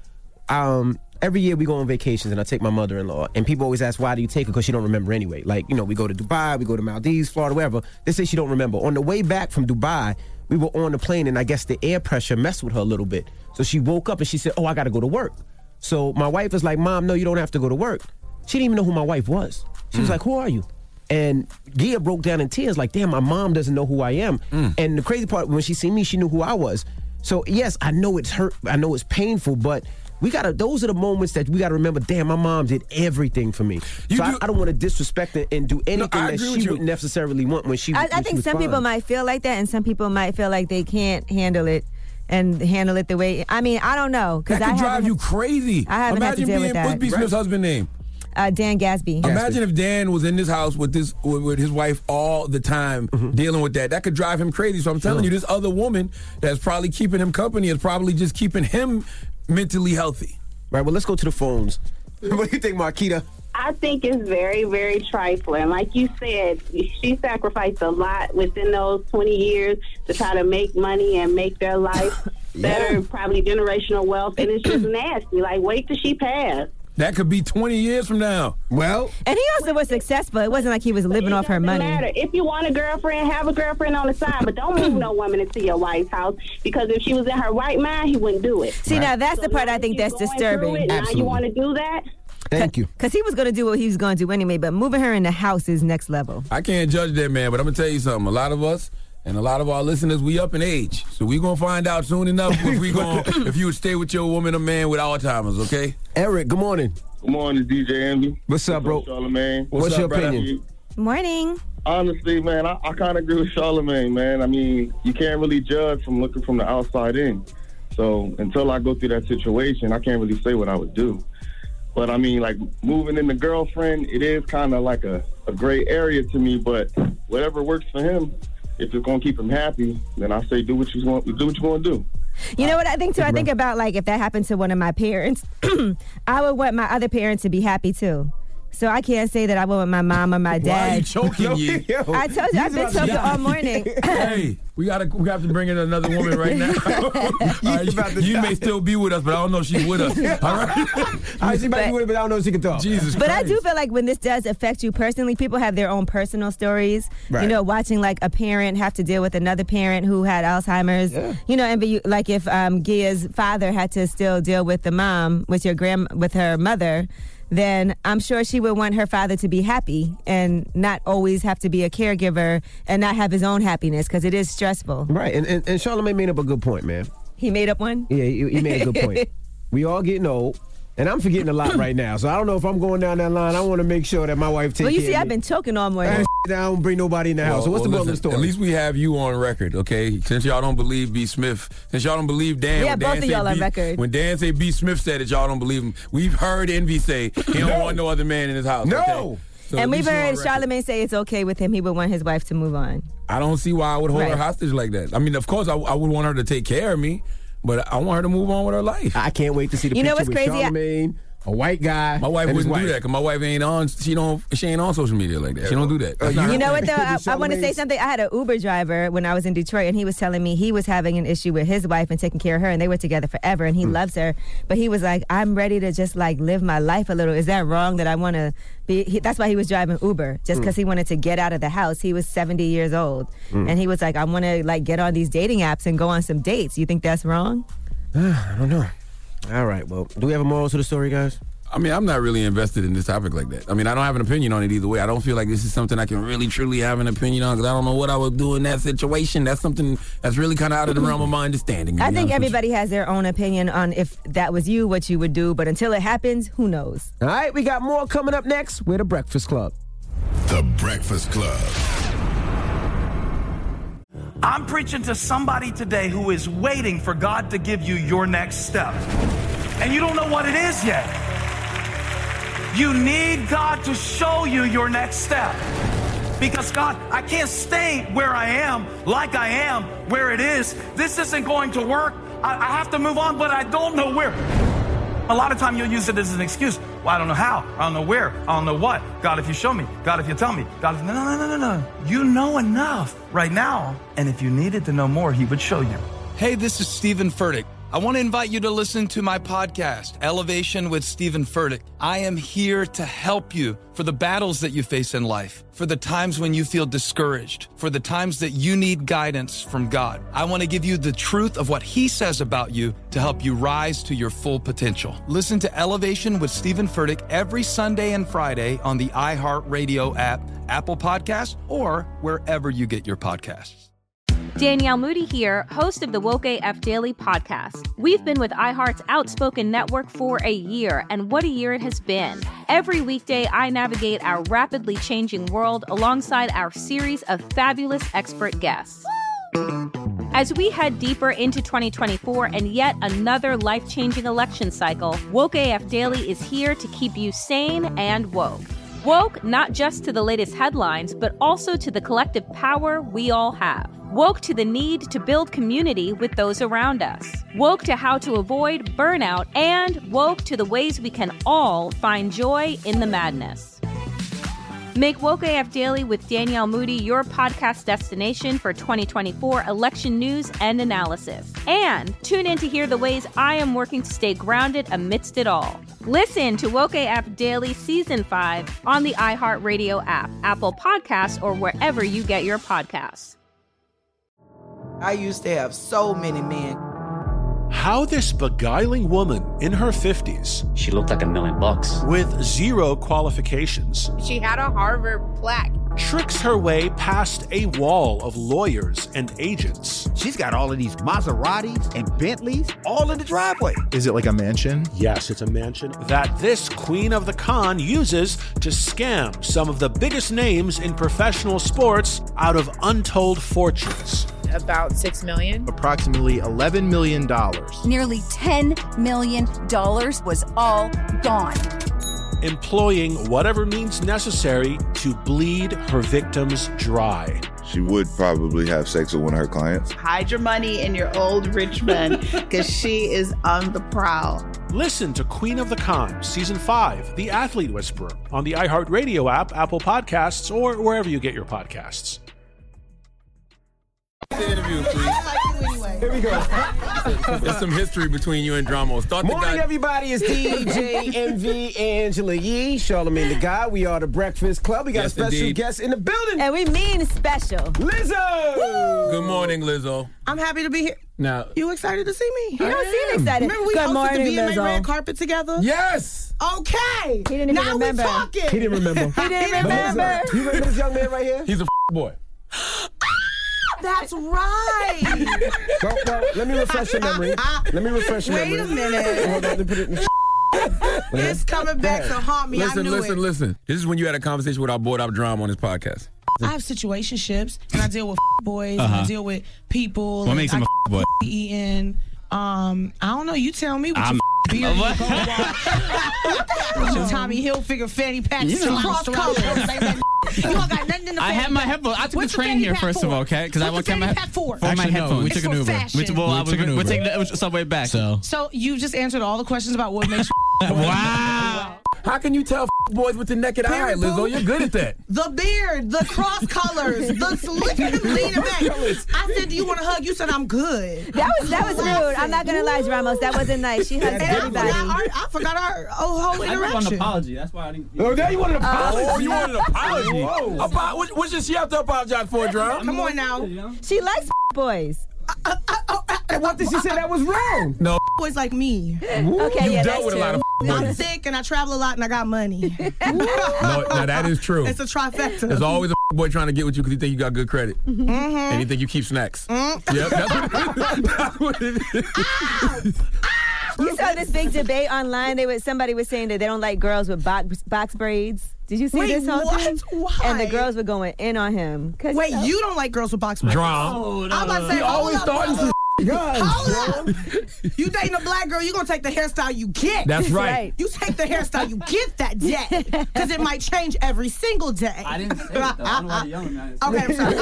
Speaker 2: every year we go on vacations and I take my mother-in-law, and people always ask, why do you take her? Because she don't remember anyway. Like, we go to Dubai, we go to Maldives, Florida, wherever. They say she don't remember. On the way back from Dubai, we were on the plane, and I guess the air pressure messed with her a little bit. So she woke up and she said, I got to go to work. So my wife was like, Mom, no, you don't have to go to work. She didn't even know who my wife was. She was like, who are you? And Gia broke down in tears like, damn, my mom doesn't know who I am. And the crazy part, when she seen me, she knew who I was. So, yes, I know it's hurt. I know it's painful, but those are the moments that we gotta remember, damn, my mom did everything for me. I don't want to disrespect her and do anything that she wouldn't necessarily want when she was
Speaker 3: I think some people might feel like that, and some people might feel like they can't handle it and handle it the way, I don't know.
Speaker 10: That could drive you crazy.
Speaker 3: I haven't had to deal with that.
Speaker 10: What's B. Smith's husband's name?
Speaker 3: Dan Gatsby.
Speaker 10: Imagine if Dan was in this house with his wife all the time, dealing with that. That could drive him crazy. So I'm telling you, this other woman that's probably keeping him company is probably just keeping him mentally healthy.
Speaker 2: Right, well, let's go to the phones. What do you think, Marquita?
Speaker 4: I think it's very, very trifling. Like you said, she sacrificed a lot within those 20 years to try to make money and make their life better, probably generational wealth, and it's just nasty. Like, wait till she passed.
Speaker 10: That could be 20 years from now.
Speaker 2: Well,
Speaker 3: and he also was successful. It wasn't like he was living off her money.
Speaker 4: Matter. If you want a girlfriend, have a girlfriend on the side, but don't move no woman into your wife's house, because if she was in her right mind, he wouldn't do it.
Speaker 3: See, now that's the part I think that's disturbing.
Speaker 4: Now you want to do that?
Speaker 2: Thank you.
Speaker 3: Because he was going to do what he was going to do anyway, but moving her in the house is next level.
Speaker 10: I can't judge that, man, but I'm going to tell you something. A lot of us and a lot of our listeners, we up in age. So we going to find out soon enough if you would stay with your woman or man with Alzheimer's, okay?
Speaker 2: Eric, good morning.
Speaker 5: Good morning, DJ Envy.
Speaker 2: What's up, bro?
Speaker 5: Charlamagne.
Speaker 2: What's your opinion?
Speaker 3: Morning.
Speaker 5: Honestly, man, I kind of agree with Charlamagne, man. I mean, you can't really judge from looking from the outside in. So until I go through that situation, I can't really say what I would do. But I mean, like, moving in the girlfriend, it is kind of like a gray area to me. But whatever works for him, if it's gonna keep him happy, then I say do what you want to do.
Speaker 3: You know what I think too? I think about, like, if that happened to one of my parents, I would want my other parents to be happy too. So I can't say that I would want my mom or my dad.
Speaker 10: Why are you choking you?
Speaker 3: I told you, I've been choking all morning.
Speaker 10: Hey, we have to bring in another woman right now. You may still be with us, but I don't know if she's with us. All right?
Speaker 2: She might be with us, but I don't know if she can talk.
Speaker 10: Jesus
Speaker 3: But
Speaker 10: Christ.
Speaker 3: I do feel like when this does affect you personally, people have their own personal stories.
Speaker 2: Right.
Speaker 3: You know, watching like a parent have to deal with another parent who had Alzheimer's.
Speaker 2: Yeah.
Speaker 3: You know, and like if Gia's father had to still deal with the mom, with her mother, then I'm sure she would want her father to be happy and not always have to be a caregiver and not have his own happiness, because it is stressful.
Speaker 2: Right, and Charlamagne made up a good point, man.
Speaker 3: He made up one?
Speaker 2: Yeah, he made a good point. We all getting old. And I'm forgetting a lot right now, so I don't know if I'm going down that line. I want to make sure that my wife takes care of me.
Speaker 3: Well, you see, I've been choking all morning.
Speaker 2: I don't bring nobody in the house. So what's the moral of the story?
Speaker 10: At least we have you on record, okay? Since y'all don't believe B. Smith, since y'all don't believe Dan.
Speaker 3: Yeah, both of y'all on record.
Speaker 10: When Dan say B. Smith said it, y'all don't believe him. We've heard Envy say he don't want no other man in his house.
Speaker 2: No.
Speaker 10: Okay? So
Speaker 3: and we've heard Charlamagne say it's okay with him. He would want his wife to move on.
Speaker 10: I don't see why I would hold her hostage like that. I mean, of course, I would want her to take care of me, but I want her to move on with her life.
Speaker 2: I can't wait to see the picture with Charlamagne. A white guy.
Speaker 10: My wife wouldn't do that because my wife ain't on. She ain't on social media like that. She don't do that.
Speaker 3: You know what though? I want to say something. I had an Uber driver when I was in Detroit, and he was telling me he was having an issue with his wife and taking care of her, and they were together forever, and he loves her. But he was like, "I'm ready to just like live my life a little. Is that wrong that I want to be?" That's why he was driving Uber, just because he wanted to get out of the house. He was 70 years old, and he was like, "I want to like get on these dating apps and go on some dates." You think that's wrong?
Speaker 2: I don't know. All right. Well, do we have a moral to the story, guys?
Speaker 10: I mean, I'm not really invested in this topic like that. I mean, I don't have an opinion on it either way. I don't feel like this is something I can really, truly have an opinion on because I don't know what I would do in that situation. That's something that's really kind of out of the realm of my understanding.
Speaker 3: I think everybody has their own opinion on if that was you, what you would do. But until it happens, who knows?
Speaker 2: All right, we got more coming up next. We're The Breakfast Club.
Speaker 20: The Breakfast Club.
Speaker 15: I'm preaching to somebody today who is waiting for God to give you your next step. And you don't know what it is yet. You need God to show you your next step. Because God, I can't stay where I am, like I am, where it is. This isn't going to work. I have to move on, but I don't know where. A lot of time you'll use it as an excuse. Well, I don't know how. I don't know where. I don't know what. God, if you show me. God, if you tell me. God, if... No. You know enough right now. And if you needed to know more, he would show you.
Speaker 16: Hey, this is Stephen Furtick. I want to invite you to listen to my podcast, Elevation with Stephen Furtick. I am here to help you for the battles that you face in life, for the times when you feel discouraged, for the times that you need guidance from God. I want to give you the truth of what he says about you to help you rise to your full potential. Listen to Elevation with Stephen Furtick every Sunday and Friday on the iHeartRadio app, Apple Podcasts, or wherever you get your podcasts.
Speaker 6: Danielle Moody here, host of the Woke AF Daily podcast. We've been with iHeart's Outspoken Network for a year, and what a year it has been. Every weekday, I navigate our rapidly changing world alongside our series of fabulous expert guests. As we head deeper into 2024 and yet another life-changing election cycle, Woke AF Daily is here to keep you sane and woke. Woke not just to the latest headlines, but also to the collective power we all have. Woke to the need to build community with those around us. Woke to how to avoid burnout, and woke to the ways we can all find joy in the madness. Make Woke AF Daily with Danielle Moody your podcast destination for 2024 election news and analysis. And tune in to hear the ways I am working to stay grounded amidst it all. Listen to Woke AF Daily Season 5 on the iHeartRadio app, Apple Podcasts, or wherever you get your podcasts.
Speaker 17: I used to have so many men.
Speaker 18: How this beguiling woman in her 50s,
Speaker 7: she looked like $1 million,
Speaker 18: with zero qualifications,
Speaker 19: she had a Harvard plaque,
Speaker 18: tricks her way past a wall of lawyers and agents.
Speaker 9: She's got all of these Maseratis and Bentleys all in the driveway.
Speaker 21: Is it like a mansion?
Speaker 18: Yes, it's a mansion that this queen of the con uses to scam some of the biggest names in professional sports out of untold fortunes.
Speaker 19: About $6 million.
Speaker 21: Approximately $11 million.
Speaker 22: Nearly $10 million was all gone.
Speaker 18: Employing whatever means necessary to bleed her victims dry.
Speaker 23: She would probably have sex with one of her clients.
Speaker 24: Hide your money in your old rich man because she is on the prowl.
Speaker 18: Listen to Queen of the Con, Season 5, The Athlete Whisperer, on the iHeartRadio app, Apple Podcasts, or wherever you get your podcasts.
Speaker 10: The interview, please.
Speaker 2: Here we go.
Speaker 10: There's some history between you and Dramo.
Speaker 2: Morning, everybody. It's DJ NV, Angela Yee, Charlamagne the God. We are the Breakfast Club. We got a special guest in the building.
Speaker 3: And we mean special.
Speaker 2: Lizzo!
Speaker 3: Woo!
Speaker 10: Good morning, Lizzo.
Speaker 11: I'm happy to be here.
Speaker 10: Now,
Speaker 11: you excited to see me?
Speaker 3: He don't seem excited.
Speaker 11: Remember we hosted the VMA red carpet together?
Speaker 10: Yes.
Speaker 11: Okay.
Speaker 3: He didn't even remember.
Speaker 11: Now we're talking.
Speaker 2: He didn't remember.
Speaker 3: He didn't remember.
Speaker 2: You remember this young man right here?
Speaker 10: He's a boy.
Speaker 11: That's right.
Speaker 2: Well, let me refresh your memory. Let me refresh your memory.
Speaker 11: Wait a minute.
Speaker 2: Hold on, let me put it in the
Speaker 11: It's coming back to haunt me. I knew it.
Speaker 10: Listen. This is when you had a conversation with our board up drama on this podcast.
Speaker 11: I have situationships, and I deal with boys, and I deal with people.
Speaker 7: What makes him a boy?
Speaker 11: Eating. I don't know. You tell me what your beard is. Your Tommy Hilfiger fanny pack, cross colors. You don't got nothing in the
Speaker 7: I have my headphones. I took the train here, first of all, okay? Because I want to have my
Speaker 11: for
Speaker 7: my headphones.
Speaker 8: We took an Uber.
Speaker 7: We're taking the subway back.
Speaker 11: So you just answered all the questions about what makes
Speaker 7: Wow.
Speaker 10: How can you tell boys with the naked eye, Lizzo? You're good at that.
Speaker 11: The beard, the cross colors, look at him leaning back. I said, do you want a hug? You said, I'm good.
Speaker 3: That was rude. I'm not going to lie, Ramos. That wasn't nice. She hugged everybody.
Speaker 11: I forgot our whole interaction.
Speaker 7: I want an apology. That's why I didn't.
Speaker 10: Oh, now you want an apology? Oh, you want an apology? What should she have to apologize for, Drum?
Speaker 11: Come on now.
Speaker 3: She likes boys.
Speaker 2: What did she say that was wrong?
Speaker 10: No.
Speaker 11: Boys like me.
Speaker 3: Okay, yeah,
Speaker 10: dealt with a lot of
Speaker 11: I'm thick and I travel a lot and I got money.
Speaker 10: No, that is true.
Speaker 11: It's a trifecta.
Speaker 10: There's always a boy trying to get with you because he think you got good credit. And he think you keep snacks. Yep, that's what it is.
Speaker 3: You saw this big debate online. Somebody was saying that they don't like girls with box braids. Did you see this whole thing?
Speaker 11: Why?
Speaker 3: And the girls were going in on him.
Speaker 11: Wait, you don't like girls with box braids?
Speaker 10: Drum.
Speaker 11: I'm about to say,
Speaker 10: always starting some
Speaker 11: hold up. You dating a black girl, you're going to take the hairstyle you get.
Speaker 10: That's right.
Speaker 11: You take the hairstyle you get that day. Because it might change every single day.
Speaker 7: I didn't say that, though. I don't know why you're yelling at it.
Speaker 11: Okay, I'm sorry.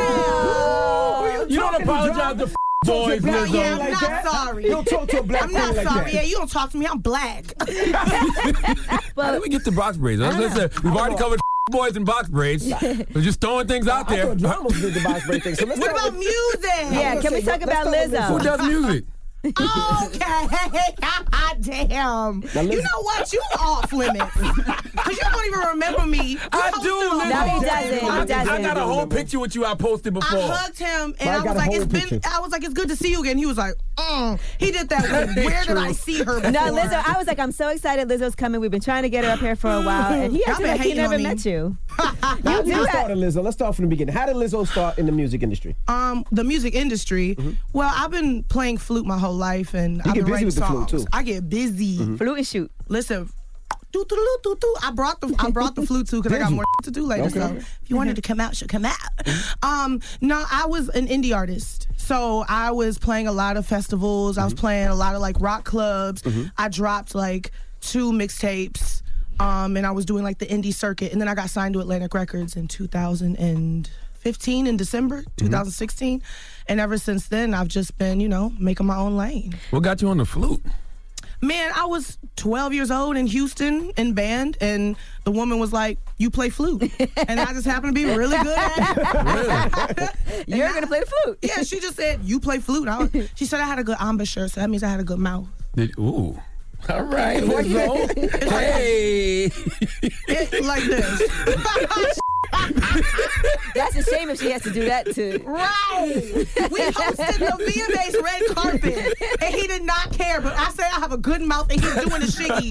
Speaker 10: You don't apologize to boys, Lizzo.
Speaker 11: Yeah, I'm not sorry.
Speaker 2: You don't talk to a black
Speaker 11: I'm not
Speaker 2: like
Speaker 11: sorry.
Speaker 2: that.
Speaker 11: Yeah, you don't talk to me. I'm black.
Speaker 10: How did we get to box braids? Listen, we've already covered boys in box braids. We're just throwing things out there.
Speaker 2: I thought Drama did the box braid thing. So let's
Speaker 11: What about music?
Speaker 3: Yeah, can we talk about Lizzo?
Speaker 10: Who does music?
Speaker 11: Okay. Damn. You know what? You off limits. Because you don't even remember me.
Speaker 10: I do, Lizzo.
Speaker 3: No, he doesn't.
Speaker 10: I got a whole picture with you I posted before.
Speaker 11: I hugged him and I was like, it's good to see you again. He was like, He did that. Where did I see her before?
Speaker 3: No, Lizzo, I was like, I'm so excited Lizzo's coming. We've been trying to get her up here for a while. And he acted like he never met you.
Speaker 2: How did you start, Lizzo? Let's start from the beginning. How did Lizzo start in the music industry?
Speaker 11: The music industry. Well, I've been playing flute my whole life, and I've been writing songs.
Speaker 2: Flute too.
Speaker 11: I get busy.
Speaker 3: Flute and shoot.
Speaker 11: Listen. I brought the flute too because I got more to do later. Okay. So if you wanted to come out, she'll come out. No, I was an indie artist, so I was playing a lot of festivals. I was playing a lot of like rock clubs. I dropped like 2 mixtapes, and I was doing like the indie circuit. And then I got signed to Atlantic Records in 2015 in December 2016, and ever since then I've just been making my own lane.
Speaker 10: What got you on the flute?
Speaker 11: Man, I was 12 years old in Houston in band, and the woman was like, you play flute. And I just happened to be really good at it.
Speaker 3: You're going to play the flute.
Speaker 11: Yeah, she just said, you play flute. She said I had a good embouchure, so that means I had a good mouth.
Speaker 10: Ooh. All right, Lizzo. Hey.
Speaker 11: Like this.
Speaker 3: That's a shame if she has to do that too.
Speaker 11: Right. We hosted the VMA's red carpet, and he did not care. But I said I have a good mouth, and he's doing the shiggy.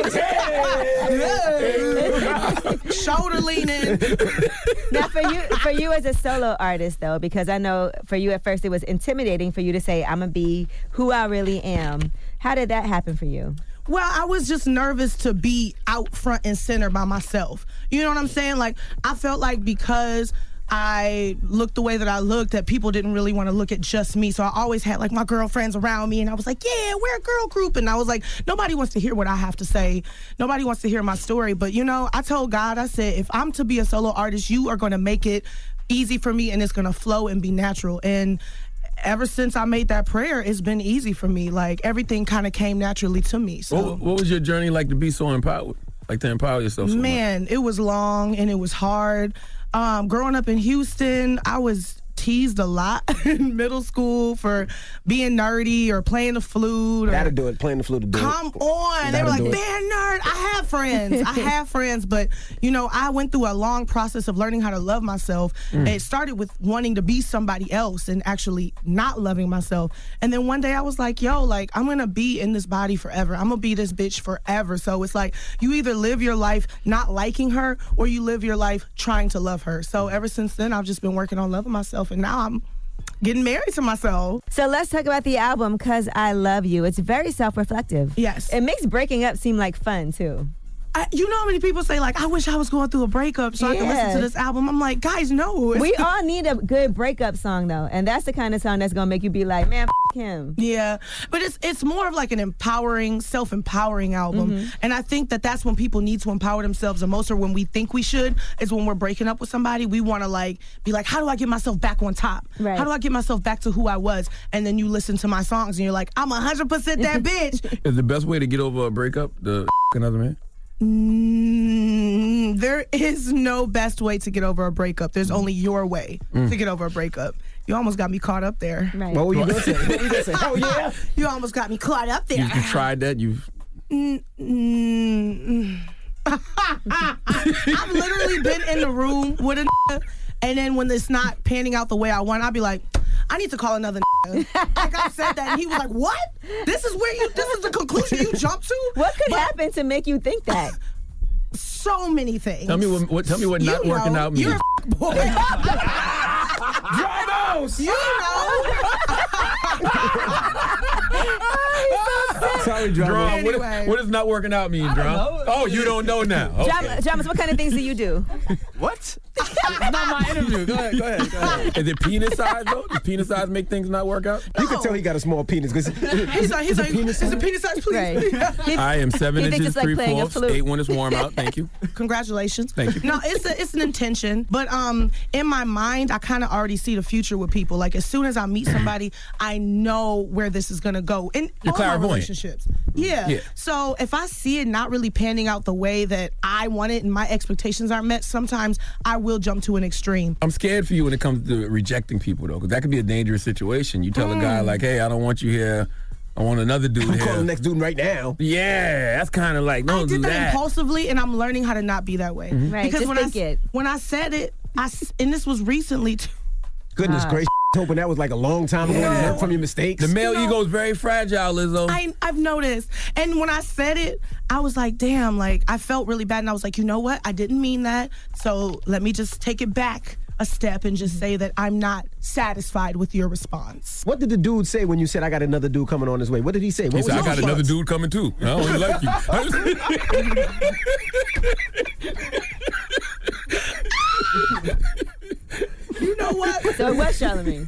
Speaker 11: Shoulder leaning.
Speaker 3: Now, for you as a solo artist, though, because I know for you at first it was intimidating for you to say, I'm gonna be who I really am. How did that happen for you?
Speaker 11: Well, I was just nervous to be out front and center by myself. You know what I'm saying? Like, I felt like because I looked the way that I looked, that people didn't really want to look at just me. So I always had like my girlfriends around me, and I was like, yeah, we're a girl group. And I was like, nobody wants to hear what I have to say. Nobody wants to hear my story. But, I told God, I said, if I'm to be a solo artist, you are going to make it easy for me, and it's going to flow and be natural. And ever since I made that prayer, it's been easy for me. Like, everything kind of came naturally to me. So,
Speaker 10: what was your journey like to be so empowered? Like to empower yourself so
Speaker 11: much? It was long and it was hard. Growing up in Houston, I was teased a lot in middle school for being nerdy or playing the flute.
Speaker 2: That'll do it. Playing the flute to do it.
Speaker 11: Come on. They were like, they're nerd. I have friends. But, I went through a long process of learning how to love myself. It started with wanting to be somebody else and actually not loving myself. And then one day I was like, I'm going to be in this body forever. I'm going to be this bitch forever. So it's like you either live your life not liking her or you live your life trying to love her. So ever since then, I've just been working on loving myself. And now I'm getting married to myself.
Speaker 3: So let's talk about the album, Cause I Love You. It's very self-reflective.
Speaker 11: Yes.
Speaker 3: It makes breaking up seem like fun, too.
Speaker 11: You know how many people say, like, I wish I was going through a breakup so I could listen to this album? I'm like, guys, no.
Speaker 3: We all need a good breakup song, though. And that's the kind of song that's going to make you be like, man, him.
Speaker 11: Yeah. But it's more of like an empowering, self-empowering album. And I think that's when people need to empower themselves the most, or when we think we should, is when we're breaking up with somebody. We want to, like, be like, how do I get myself back on top?
Speaker 3: Right.
Speaker 11: How do I get myself back to who I was? And then you listen to my songs and you're like, I'm 100% that bitch.
Speaker 10: Is the best way to get over a breakup the another man?
Speaker 11: There is no best way to get over a breakup. There's only your way to get over a breakup. You almost got me caught up there.
Speaker 3: Right.
Speaker 2: What were you going to say? Oh, yeah.
Speaker 11: You almost got me caught up there.
Speaker 10: You tried that?
Speaker 11: I've literally been in the room with a and then when it's not panning out the way I want, I'll be like, I need to call another Like I said that, and he was like, what? This is the conclusion you jumped to?
Speaker 3: What could happen to make you think that?
Speaker 11: So many things.
Speaker 10: Tell me what not working out means.
Speaker 11: You're a boy.
Speaker 2: Dramos!
Speaker 11: You
Speaker 2: Sorry, Drama.
Speaker 11: Anyway.
Speaker 10: What does not working out mean, Drama? Oh, you don't know now. Okay.
Speaker 3: Dramas, what kind of things do you do?
Speaker 7: What? It's not my interview. Go ahead.
Speaker 10: Is it penis size, though? Does penis size make things not work out?
Speaker 2: You can tell he got a small penis. He's
Speaker 11: like, is it penis size, please?
Speaker 3: Right.
Speaker 10: I am 7 inches,
Speaker 3: like
Speaker 10: 3/4, 8 when it's warm out. Thank you.
Speaker 11: Congratulations.
Speaker 10: Thank you.
Speaker 11: No, it's an intention. But in my mind, I kind of already see the future with people. Like, as soon as I meet somebody, I know where this is going to go. In
Speaker 10: You're
Speaker 11: all my
Speaker 10: clairvoyant.
Speaker 11: relationships. Yeah. So if I see it not really panning out the way that I want it and my expectations aren't met, sometimes I will jump to an extreme.
Speaker 10: I'm scared for you when it comes to rejecting people, though, because that could be a dangerous situation. You tell a guy, like, hey, I don't want you here. I want another dude
Speaker 2: I'm
Speaker 10: here.
Speaker 2: calling the next dude right now.
Speaker 10: Yeah, that's kind of like, don't
Speaker 11: I
Speaker 10: do
Speaker 11: did that
Speaker 10: that.
Speaker 11: impulsively, and I'm learning how to not be that way.
Speaker 3: Right,
Speaker 11: Because
Speaker 3: just
Speaker 11: when I said it, and this was recently too.
Speaker 2: Goodness gracious. Hoping that was like a long time ago and you learned from your mistakes.
Speaker 10: The male ego is very fragile, Lizzo.
Speaker 11: I've noticed. And when I said it, I was like, damn, like, I felt really bad. And I was like, you know what? I didn't mean that. So let me just take it back a step and just say that I'm not satisfied with your response.
Speaker 2: What did the dude say when you said, I got another dude coming on his way? What did he say?
Speaker 10: He said, I got another dude coming, too. I don't really like you.
Speaker 11: You know what?
Speaker 3: So it was Charlamagne.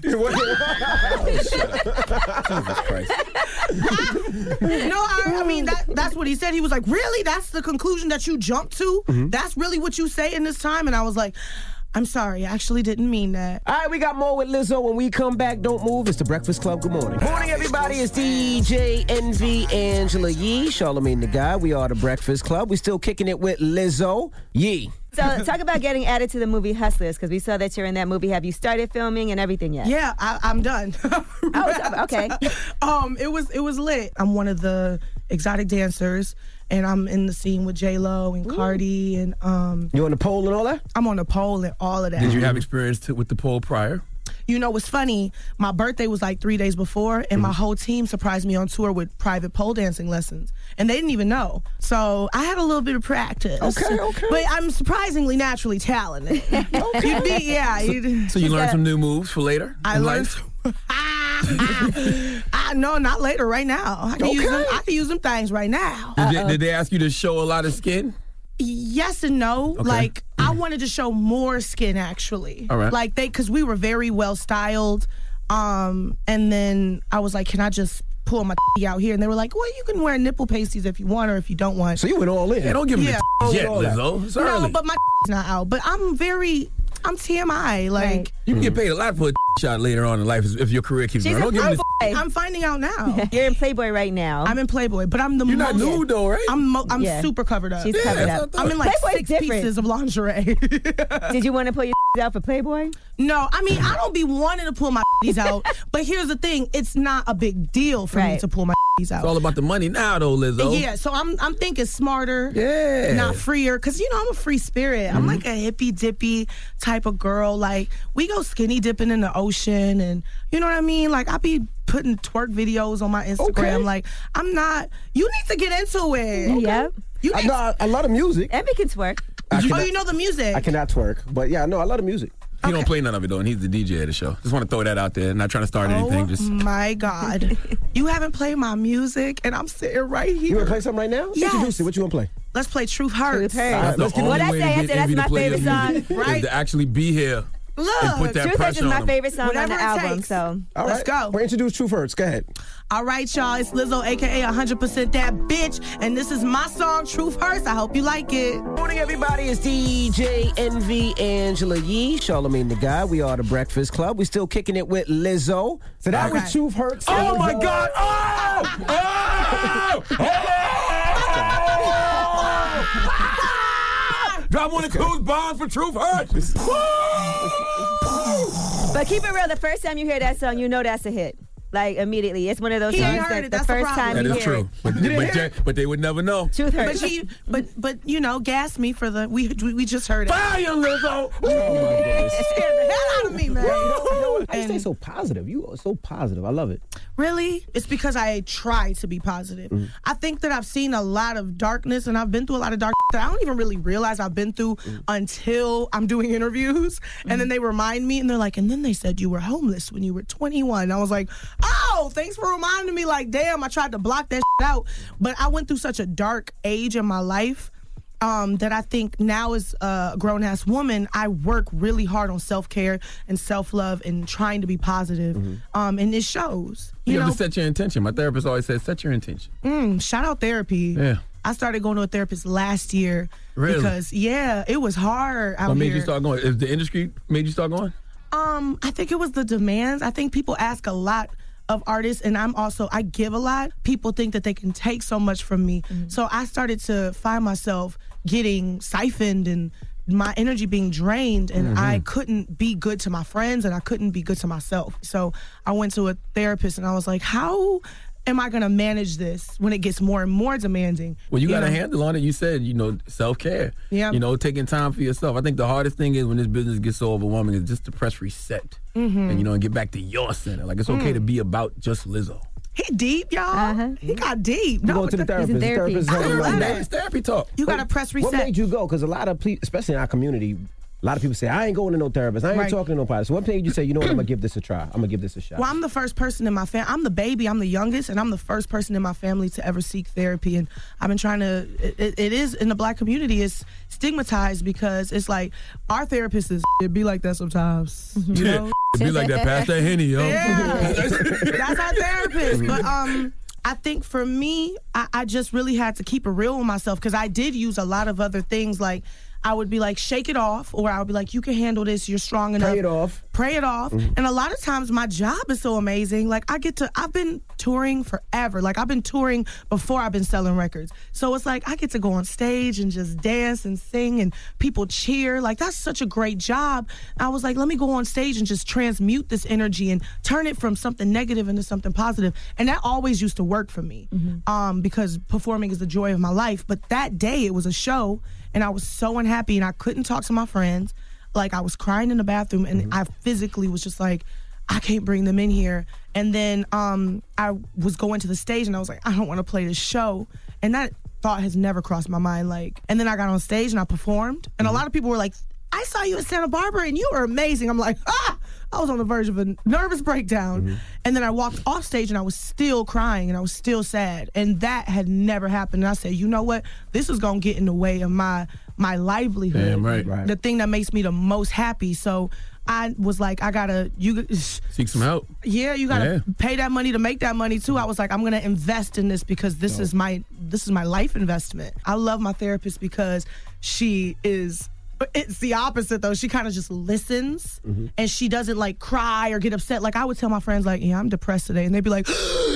Speaker 10: Jesus Christ.
Speaker 11: No, I mean, that's what he said. He was like, really? That's the conclusion that you jumped to? That's really what you say in this time? And I was like, I'm sorry, I actually didn't mean that.
Speaker 2: All right, we got more with Lizzo. When we come back, don't move. It's the Breakfast Club. Good morning. Morning, everybody. It's DJ Envy, Angela Yee, Charlamagne the Guy. We are the Breakfast Club. We still kicking it with Lizzo. Yee.
Speaker 3: So talk about getting added to the movie Hustlers, because we saw that you're in that movie. Have you started filming and everything yet?
Speaker 11: Yeah, I'm done.
Speaker 3: Okay.
Speaker 11: It was lit. I'm one of the exotic dancers, and I'm in the scene with J-Lo and Cardi, and
Speaker 2: You on the pole and all that?
Speaker 11: I'm on the pole and all of that.
Speaker 10: Did you have experience with the pole prior?
Speaker 11: You know what's funny? My birthday was like 3 days before, and my whole team surprised me on tour with private pole dancing lessons. And they didn't even know. So I had a little bit of practice.
Speaker 2: Okay.
Speaker 11: But I'm surprisingly naturally talented.
Speaker 10: So you learned some new moves for later?
Speaker 11: I learned. No, not later. Right now, I can use them things right now.
Speaker 10: Did they ask you to show a lot of skin?
Speaker 11: Yes and no.
Speaker 10: Okay.
Speaker 11: Like, I wanted to show more skin, actually.
Speaker 10: All right.
Speaker 11: Like, because we were very well styled. And then I was like, can I just pull my out here? And they were like, well, you can wear nipple pasties if you want or if you don't want.
Speaker 2: So you went all in.
Speaker 10: Yeah, don't give me the jet, Lizzo. It's early.
Speaker 11: No, but my not out. But I'm TMI. Like,
Speaker 10: you can get paid a lot for a shot later on in life if your career keeps going. Don't give me the
Speaker 11: I'm finding out now.
Speaker 3: You're in Playboy right now.
Speaker 11: I'm in Playboy, but I'm the
Speaker 10: You're
Speaker 11: most.
Speaker 10: not nude though, right?
Speaker 11: I'm super covered up.
Speaker 3: She's covered up.
Speaker 11: I'm in like
Speaker 3: Playboy's
Speaker 11: 6 pieces of lingerie.
Speaker 3: Did you want to pull your out for Playboy?
Speaker 11: No, I mean, I don't be wanting to pull my out, but here's the thing: it's not a big deal for me to pull my out.
Speaker 10: It's all about the money now, though, Lizzo.
Speaker 11: Yeah, so I'm thinking smarter, not freer, because I'm a free spirit. I'm like a hippy dippy type of girl. Like, we go skinny dipping in the ocean, and you know what I mean. Like, I be putting twerk videos on my Instagram.
Speaker 2: Okay.
Speaker 11: Like, I'm not. You need to get into it.
Speaker 3: Okay. Yep.
Speaker 11: You
Speaker 2: I know a lot of music.
Speaker 3: Envy can twerk.
Speaker 11: You know the music.
Speaker 2: I cannot twerk, but yeah, I know a lot of music.
Speaker 10: He don't play none of it, though, and he's the DJ of the show. Just want to throw that out there. Not trying to start anything. Just
Speaker 11: my God. You haven't played my music, and I'm sitting right here.
Speaker 2: You want to play something right now?
Speaker 11: Yes.
Speaker 2: Introduce it. What you want to play?
Speaker 11: Let's play Truth Hurts.
Speaker 3: What I say? I said that's my favorite song.
Speaker 10: Right? Is to actually be here.
Speaker 11: Look,
Speaker 10: and put that
Speaker 3: Truth Hurts is my favorite song
Speaker 11: Whatever
Speaker 3: on the
Speaker 11: it
Speaker 3: album.
Speaker 11: takes.
Speaker 3: So
Speaker 2: All
Speaker 11: let's
Speaker 2: right.
Speaker 11: go.
Speaker 2: We're introduced Truth Hurts. Go ahead.
Speaker 11: All right, y'all. It's Lizzo, a.k.a. 100% That Bitch. And this is my song, Truth Hurts. I hope you like it.
Speaker 2: Morning, everybody. It's DJ Envy, Angela Yee, Charlamagne the Guy. We are the Breakfast Club. We still kicking it with Lizzo. So that was Truth Hurts.
Speaker 10: Oh, my God. Drop one of Cool's bombs for Truth Hurts.
Speaker 3: But keep it real. The first time you hear that song, you know that's a hit. Like, immediately. It's one of those
Speaker 11: He
Speaker 3: songs
Speaker 11: ain't heard
Speaker 3: that
Speaker 11: it.
Speaker 3: the
Speaker 11: That's the
Speaker 3: first
Speaker 11: problem.
Speaker 3: time
Speaker 10: That
Speaker 3: you
Speaker 10: is
Speaker 3: hear
Speaker 10: true.
Speaker 3: it.
Speaker 10: But they would never know.
Speaker 3: Truth Hurts.
Speaker 11: But you know, gas me for the we just heard it.
Speaker 10: Fire, Lizzo.
Speaker 2: Oh, my goodness.
Speaker 11: It scared the hell out of me, man.
Speaker 2: You know what? How you stay so positive? You are so positive. I love it.
Speaker 11: Really? It's because I try to be positive. I think that I've seen a lot of darkness, and I've been through a lot of dark that I don't even really realize I've been through until I'm doing interviews. And then they remind me, and they're like, and then they said you were homeless when you were 21. I was like, oh, thanks for reminding me. Like, damn, I tried to block that out. But I went through such a dark age in my life that I think now as a grown-ass woman, I work really hard on self-care and self-love and trying to be positive. And it shows.
Speaker 10: You have to set your intention. My therapist always says, set your intention.
Speaker 11: Shout out therapy.
Speaker 10: Yeah.
Speaker 11: I started going to a therapist last year.
Speaker 10: Really?
Speaker 11: Because, it was hard out
Speaker 10: What made
Speaker 11: here.
Speaker 10: you start going? Is the industry made you start going?
Speaker 11: I think it was the demands. I think people ask a lot of artists, and I give a lot. People think that they can take so much from me. So I started to find myself getting siphoned and my energy being drained, and I couldn't be good to my friends, and I couldn't be good to myself. So I went to a therapist, and I was like, how am I going to manage this when it gets more and more demanding?
Speaker 10: Well, you got a handle on it. You said, self-care.
Speaker 11: Yeah.
Speaker 10: Taking time for yourself. I think the hardest thing is when this business gets so overwhelming is just to press reset and, and get back to your center. Like, it's okay to be about just Lizzo.
Speaker 11: He deep, y'all. He got deep.
Speaker 2: You go to the therapist.
Speaker 3: He's in therapy.
Speaker 2: The therapist
Speaker 11: I love that.
Speaker 10: It's therapy talk.
Speaker 11: You got to press reset.
Speaker 2: What made you go? Because a lot of people, especially in our community, a lot of people say, I ain't going to no therapist. I ain't talking to nobody. So what made you say, you know what, I'm going to give this a try. I'm going to give this a shot.
Speaker 11: Well, I'm the first person in my family. I'm the baby. I'm the youngest, and I'm the first person in my family to ever seek therapy. And I've been trying to. It is in the Black community. It's stigmatized because it's like our therapist is. It be like that sometimes. You know?
Speaker 10: It be like that. Pass that Henny, yo.
Speaker 11: Yeah, that's our therapist. But I think for me, I just really had to keep it real with myself because I did use a lot of other things like. I would be like, shake it off, or I would be like, you can handle this, you're strong enough. Pray it off. And a lot of times my job is so amazing. Like I've been touring forever. Like I've been touring before I've been selling records. So it's like I get to go on stage and just dance and sing and people cheer. Like that's such a great job. I was like, let me go on stage and just transmute this energy and turn it from something negative into something positive. And that always used to work for me because performing is the joy of my life. But that day it was a show. And I was so unhappy, and I couldn't talk to my friends. Like, I was crying in the bathroom, and I physically was just like, I can't bring them in here. And then I was going to the stage, and I was like, I don't want to play this show. And that thought has never crossed my mind. Like, and then I got on stage, and I performed. And a lot of people were like, I saw you at Santa Barbara, and you were amazing. I'm like, I was on the verge of a nervous breakdown. And then I walked off stage, and I was still crying, and I was still sad. And that had never happened. And I said, you know what? This is going to get in the way of my livelihood.
Speaker 10: Damn right.
Speaker 11: The thing that makes me the most happy. So I was like,
Speaker 10: seek some help.
Speaker 11: Yeah, you gotta pay that money to make that money too. I was like, I'm gonna invest in this because this is my life investment. I love my therapist because she is. It's the opposite though. She kind of just listens and she doesn't like cry or get upset. Like I would tell my friends like, yeah, I'm depressed today. And they'd be like,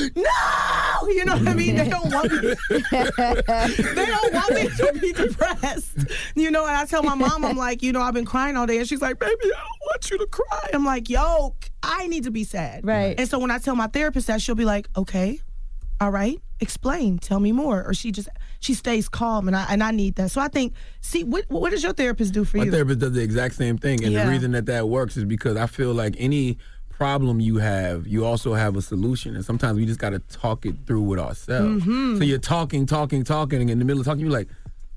Speaker 11: no, you know what I mean? They don't want me. They don't want me to be depressed. You know, and I tell my mom, I'm like, I've been crying all day. And she's like, baby, I don't want you to cry. I'm like, yo, I need to be sad.
Speaker 3: Right.
Speaker 11: And so when I tell my therapist that, she'll be like, okay, all right, explain, tell me more. Or she stays calm, and I need that. So I think, what does your therapist do for you?
Speaker 10: My therapist does the exact same thing, and the reason that works is because I feel like any problem you have, you also have a solution, and sometimes we just got to talk it through with ourselves. So you're talking, and in the middle of talking, you're like,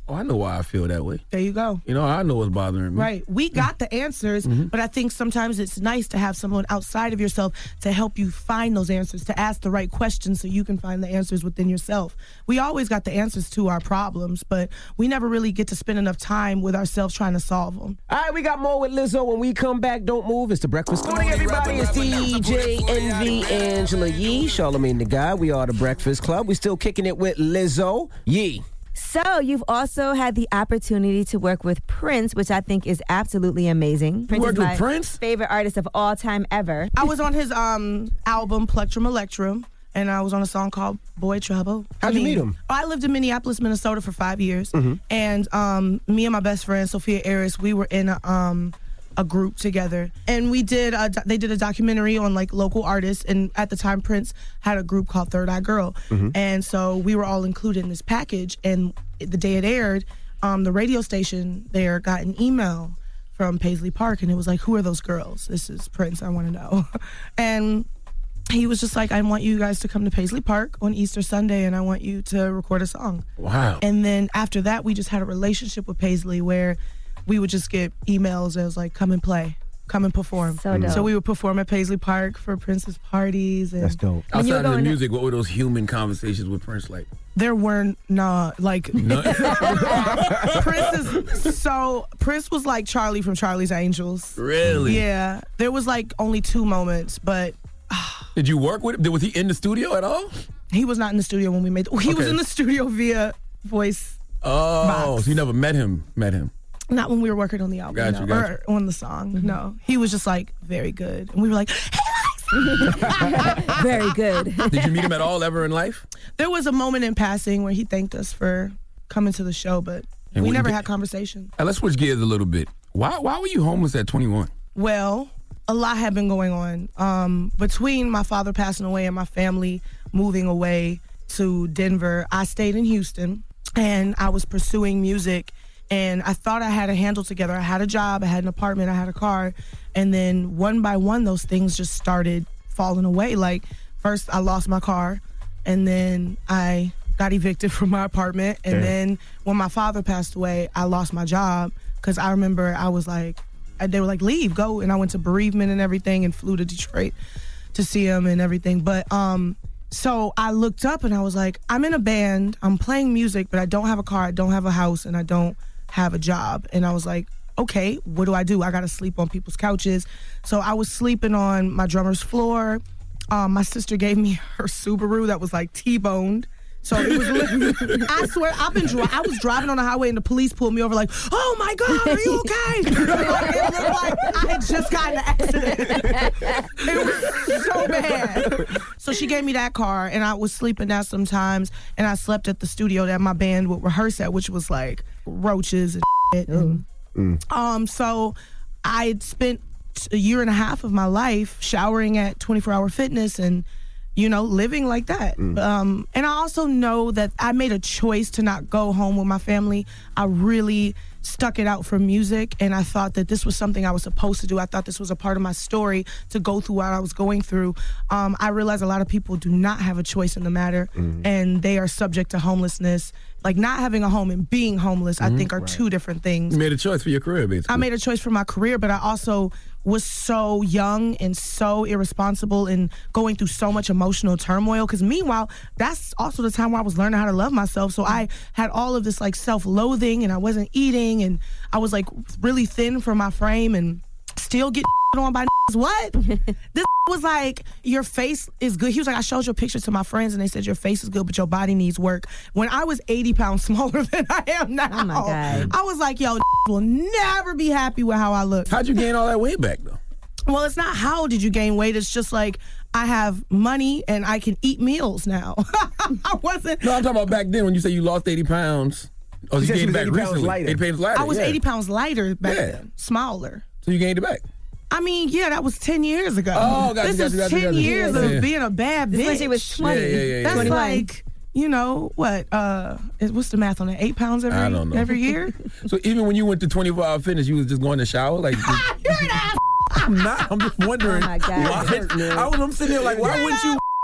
Speaker 10: Oh, I know why I feel that way.
Speaker 11: There you go.
Speaker 10: You know, I know what's bothering me.
Speaker 11: Right. We got the answers, but I think sometimes it's nice to have someone outside of yourself to help you find those answers, to ask the right questions so you can find the answers within yourself. We always got the answers to our problems, but we never really get to spend enough time with ourselves trying to solve them.
Speaker 2: All right, we got more with Lizzo. When we come back, don't move. It's the Breakfast Club. Morning, everybody. It's DJ Envy, Angela Yee, Charlamagne the God. We are the Breakfast Club. We still kicking it with Lizzo. Yee.
Speaker 3: So you've also had the opportunity to work with Prince, which I think is absolutely amazing. Prince
Speaker 10: worked
Speaker 3: is my
Speaker 10: with Prince?
Speaker 3: favorite artist of all time ever.
Speaker 11: I was on his album, Plectrum Electrum, and I was on a song called Boy Trouble.
Speaker 2: How'd you meet him?
Speaker 11: I lived in Minneapolis, Minnesota for 5 years, and me and my best friend, Sophia Aris, we were in a group together, and we did they did a documentary on like local artists, and at the time Prince had a group called Third Eye Girl, and so we were all included in this package. And the day it aired, the radio station there got an email from Paisley Park, and it was like, who are those girls? This is Prince, I want to know. And he was just like, I want you guys to come to Paisley Park on Easter Sunday, and I want you to record a song.
Speaker 10: Wow.
Speaker 11: And then after that, we just had a relationship with Paisley where we would just get emails as like, come and play, come and perform.
Speaker 3: So dope.
Speaker 11: So we would perform at Paisley Park for Prince's parties. And
Speaker 2: That's dope.
Speaker 10: Outside of the music, what were those human conversations with Prince like?
Speaker 11: there were not like Prince was like Charlie from Charlie's Angels.
Speaker 10: Really?
Speaker 11: Yeah. There was like only 2 moments, but
Speaker 10: did you work with him? Was he in the studio at all?
Speaker 11: He was not in the studio when we made He was in the studio via voice.
Speaker 10: Oh, so you never met him?
Speaker 11: Not when we were working on the album,
Speaker 10: Gotcha.
Speaker 11: or on the song. No, he was just like very good, and we were like,
Speaker 3: very good.
Speaker 10: Did you meet him at all ever in life?
Speaker 11: There was a moment in passing where he thanked us for coming to the show, but we never had conversation.
Speaker 10: Let's switch gears a little bit. Why were you homeless at 21?
Speaker 11: Well, a lot had been going on. Between my father passing away and my family moving away to Denver, I stayed in Houston, and I was pursuing music. And I thought I had a handle together. I had a job, I had an apartment, I had a car. And then one by one, those things just started falling away. Like, first I lost my car, and then I got evicted from my apartment. And then when my father passed away, I lost my job because I remember I was like, they were like, leave, go. And I went to bereavement and everything and flew to Detroit to see him and everything. But so I looked up and I was like, I'm in a band, I'm playing music, but I don't have a car, I don't have a house, and I don't have a job. And I was like, okay, what do? I gotta sleep on people's couches. So I was sleeping on my drummer's floor. My sister gave me her Subaru that was like T-boned. So it was I swear, I was driving on the highway and the police pulled me over like, oh my God, are you okay? Like, it looked like I had just gotten an accident. It was so bad. So she gave me that car, and I was sleeping there sometimes, and I slept at the studio that my band would rehearse at, which was like roaches and shit. And, so I spent a year and a half of my life showering at 24 Hour Fitness and living like that. And I also know that I made a choice to not go home with my family. I really stuck it out for music, and I thought that this was something I was supposed to do. I thought this was a part of my story to go through what I was going through. I realized a lot of people do not have a choice in the matter, and they are subject to homelessness. Like, not having a home and being homeless, I think, are two different things.
Speaker 10: You made a choice for your career, basically.
Speaker 11: I made a choice for my career, but I also was so young and so irresponsible and going through so much emotional turmoil. Because meanwhile, that's also the time where I was learning how to love myself. So I had all of this like self-loathing, and I wasn't eating, and I was like really thin for my frame and still get on by what? This was like, your face is good. He was like, I showed your picture to my friends and they said your face is good, but your body needs work. When I was 80 pounds smaller than I am now,
Speaker 3: oh my God.
Speaker 11: I was like, yo, will never be happy with how I look.
Speaker 10: How'd you gain all that weight back though?
Speaker 11: Well, it's not how did you gain weight. It's just like, I have money and I can eat meals now. I wasn't.
Speaker 10: No, I'm talking about back then when you say you lost 80 pounds. Oh, you gained it back recently. 80 pounds lighter.
Speaker 11: I was 80 pounds lighter back then, smaller.
Speaker 10: So you gained it back?
Speaker 11: I mean, yeah, that was 10 years ago.
Speaker 10: Oh, gotcha,
Speaker 11: this is 10 years of being a bad bitch.
Speaker 3: This when she was 20.
Speaker 10: Yeah.
Speaker 11: That's like, what? What's the math on that? 8 pounds
Speaker 10: I don't know.
Speaker 11: every year?
Speaker 10: So even when you went to 24 Hour Fitness, you was just going to shower? Like,
Speaker 11: you're an ass.
Speaker 10: I'm not. I'm just wondering.
Speaker 3: Oh my God.
Speaker 10: Why? I'm sitting here like, why wouldn't you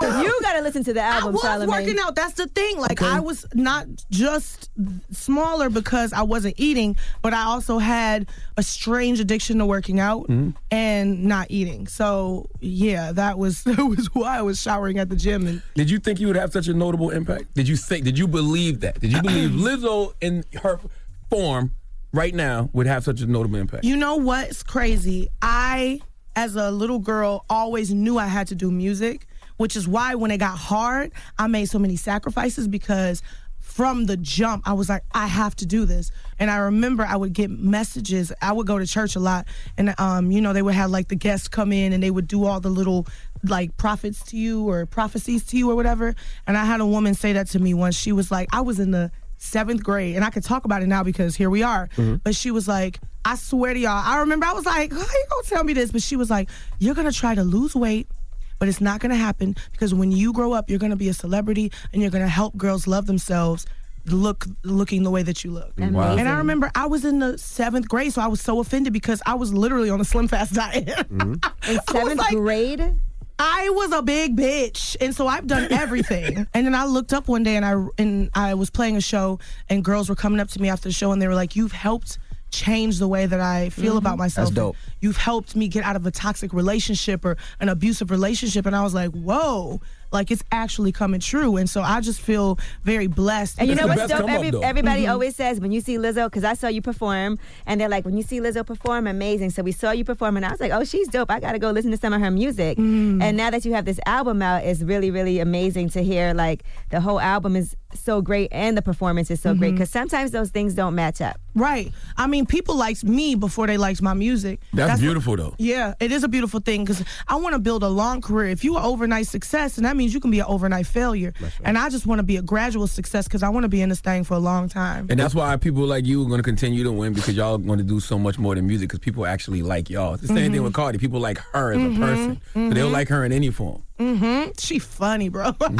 Speaker 3: You got to listen to the album,
Speaker 11: I was
Speaker 3: Charlamagne.
Speaker 11: working out. That's the thing. Like, I was not just smaller because I wasn't eating, but I also had a strange addiction to working out and not eating. So, yeah, that was why I was showering at the gym. And
Speaker 10: Did you think you would have such a notable impact? Did you believe that? Did you believe Lizzo in her form right now would have such a notable impact?
Speaker 11: You know what's crazy? I, as a little girl, always knew I had to do music, which is why when it got hard, I made so many sacrifices because from the jump, I was like, I have to do this. And I remember I would get messages. I would go to church a lot, and they would have like the guests come in and they would do all the little like prophets to you or prophecies to you or whatever. And I had a woman say that to me once. She was like, I was in the 7th grade, and I could talk about it now because here we are. But she was like, I swear to y'all, I remember I was like, how you gonna tell me this? But she was like, you're gonna try to lose weight, but it's not gonna happen because when you grow up, you're gonna be a celebrity and you're gonna help girls love themselves looking the way that you look.
Speaker 3: Amazing.
Speaker 11: And I remember I was in the 7th grade, so I was so offended because I was literally on a Slim Fast diet.
Speaker 3: In 7th grade?
Speaker 11: I was a big bitch, and so I've done everything. And then I looked up one day, and I was playing a show, and girls were coming up to me after the show, and they were like, "You've helped change the way that I feel about myself.
Speaker 2: That's dope.
Speaker 11: You've helped me get out of a toxic relationship or an abusive relationship." And I was like, "Whoa!" Like, it's actually coming true. And so I just feel very blessed.
Speaker 3: And you know what's dope? Everybody always says when you see Lizzo, because I saw you perform, and they're like, when you see Lizzo perform, amazing. So we saw you perform, and I was like, oh, she's dope. I got to go listen to some of her music. And now that you have this album out, it's really, really amazing to hear, like, the whole album is so great and the performance is so great, because sometimes those things don't match up.
Speaker 11: Right. I mean, people liked me before they liked my music.
Speaker 10: That's beautiful, though.
Speaker 11: Yeah, it is a beautiful thing, because I want to build a long career. If you are overnight success, and that means you can be an overnight failure. Right. And I just want to be a gradual success because I want to be in this thing for a long time.
Speaker 10: And that's why people like you are going to continue to win, because y'all are going to do so much more than music, because people actually like y'all. It's the same thing with Cardi. People like her as a person. So they'll like her in any form.
Speaker 11: She funny, bro.
Speaker 3: And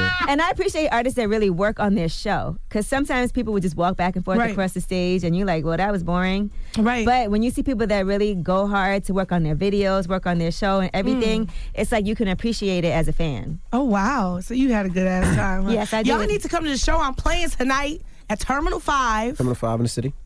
Speaker 3: I appreciate artists that really work on their show, because sometimes people would just walk back and forth across the stage and you're like, well, that was boring. Right. But when you see people that really go hard to work on their videos, work on their show and everything, it's like you can appreciate it as a fan.
Speaker 11: Oh, wow. So you had a good ass time. Huh?
Speaker 3: Yes, I did.
Speaker 11: Y'all need to come to the show. I'm playing tonight at Terminal 5.
Speaker 2: Terminal 5 in the city.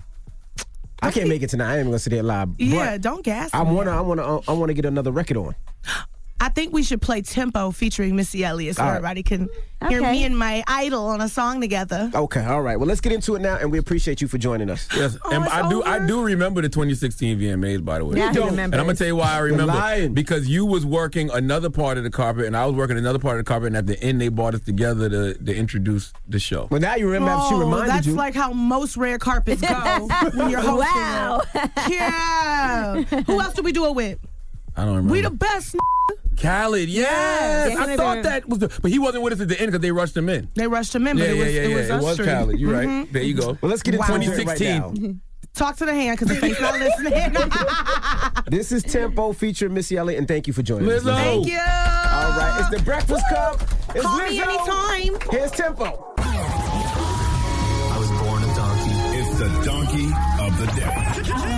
Speaker 2: I can't make it tonight. I ain't gonna sit there live.
Speaker 11: Yeah, don't gas me.
Speaker 2: I wanna get another record on.
Speaker 11: I think we should play Tempo featuring Missy Elliott so everybody can hear me and my idol on a song together.
Speaker 2: Okay, all right. Well, let's get into it now, and we appreciate you for joining us.
Speaker 10: Yes, and I do remember the 2016 VMAs, by the way.
Speaker 3: Yeah, I remember.
Speaker 10: And I'm gonna tell you why I remember. Because you was working another part of the carpet, and I was working another part of the carpet, and at the end they brought us together to introduce the show.
Speaker 2: Well, now you remember. She reminded
Speaker 11: that's
Speaker 2: you.
Speaker 11: That's like how most red carpets go when you're hosting.
Speaker 3: Wow.
Speaker 11: Yeah. Who else did we do it with?
Speaker 10: I don't remember.
Speaker 11: We the best.
Speaker 10: Khaled, yes. I thought that was but he wasn't with us at the end because they rushed him in.
Speaker 11: They rushed him in, but it was us
Speaker 10: Khaled. You're right. There you go.
Speaker 2: Well, let's get into
Speaker 10: 2016.
Speaker 2: Right now.
Speaker 11: Talk to the hand because the face not listening.
Speaker 2: This is Tempo featuring Missy Elliott, and thank you for joining us.
Speaker 10: Lizzo.
Speaker 11: Thank you.
Speaker 2: All right, it's the Breakfast Club. It's
Speaker 11: Call
Speaker 2: Lizzo.
Speaker 11: me anytime.
Speaker 2: Here's Tempo.
Speaker 8: I was born a donkey.
Speaker 20: It's the donkey of the day.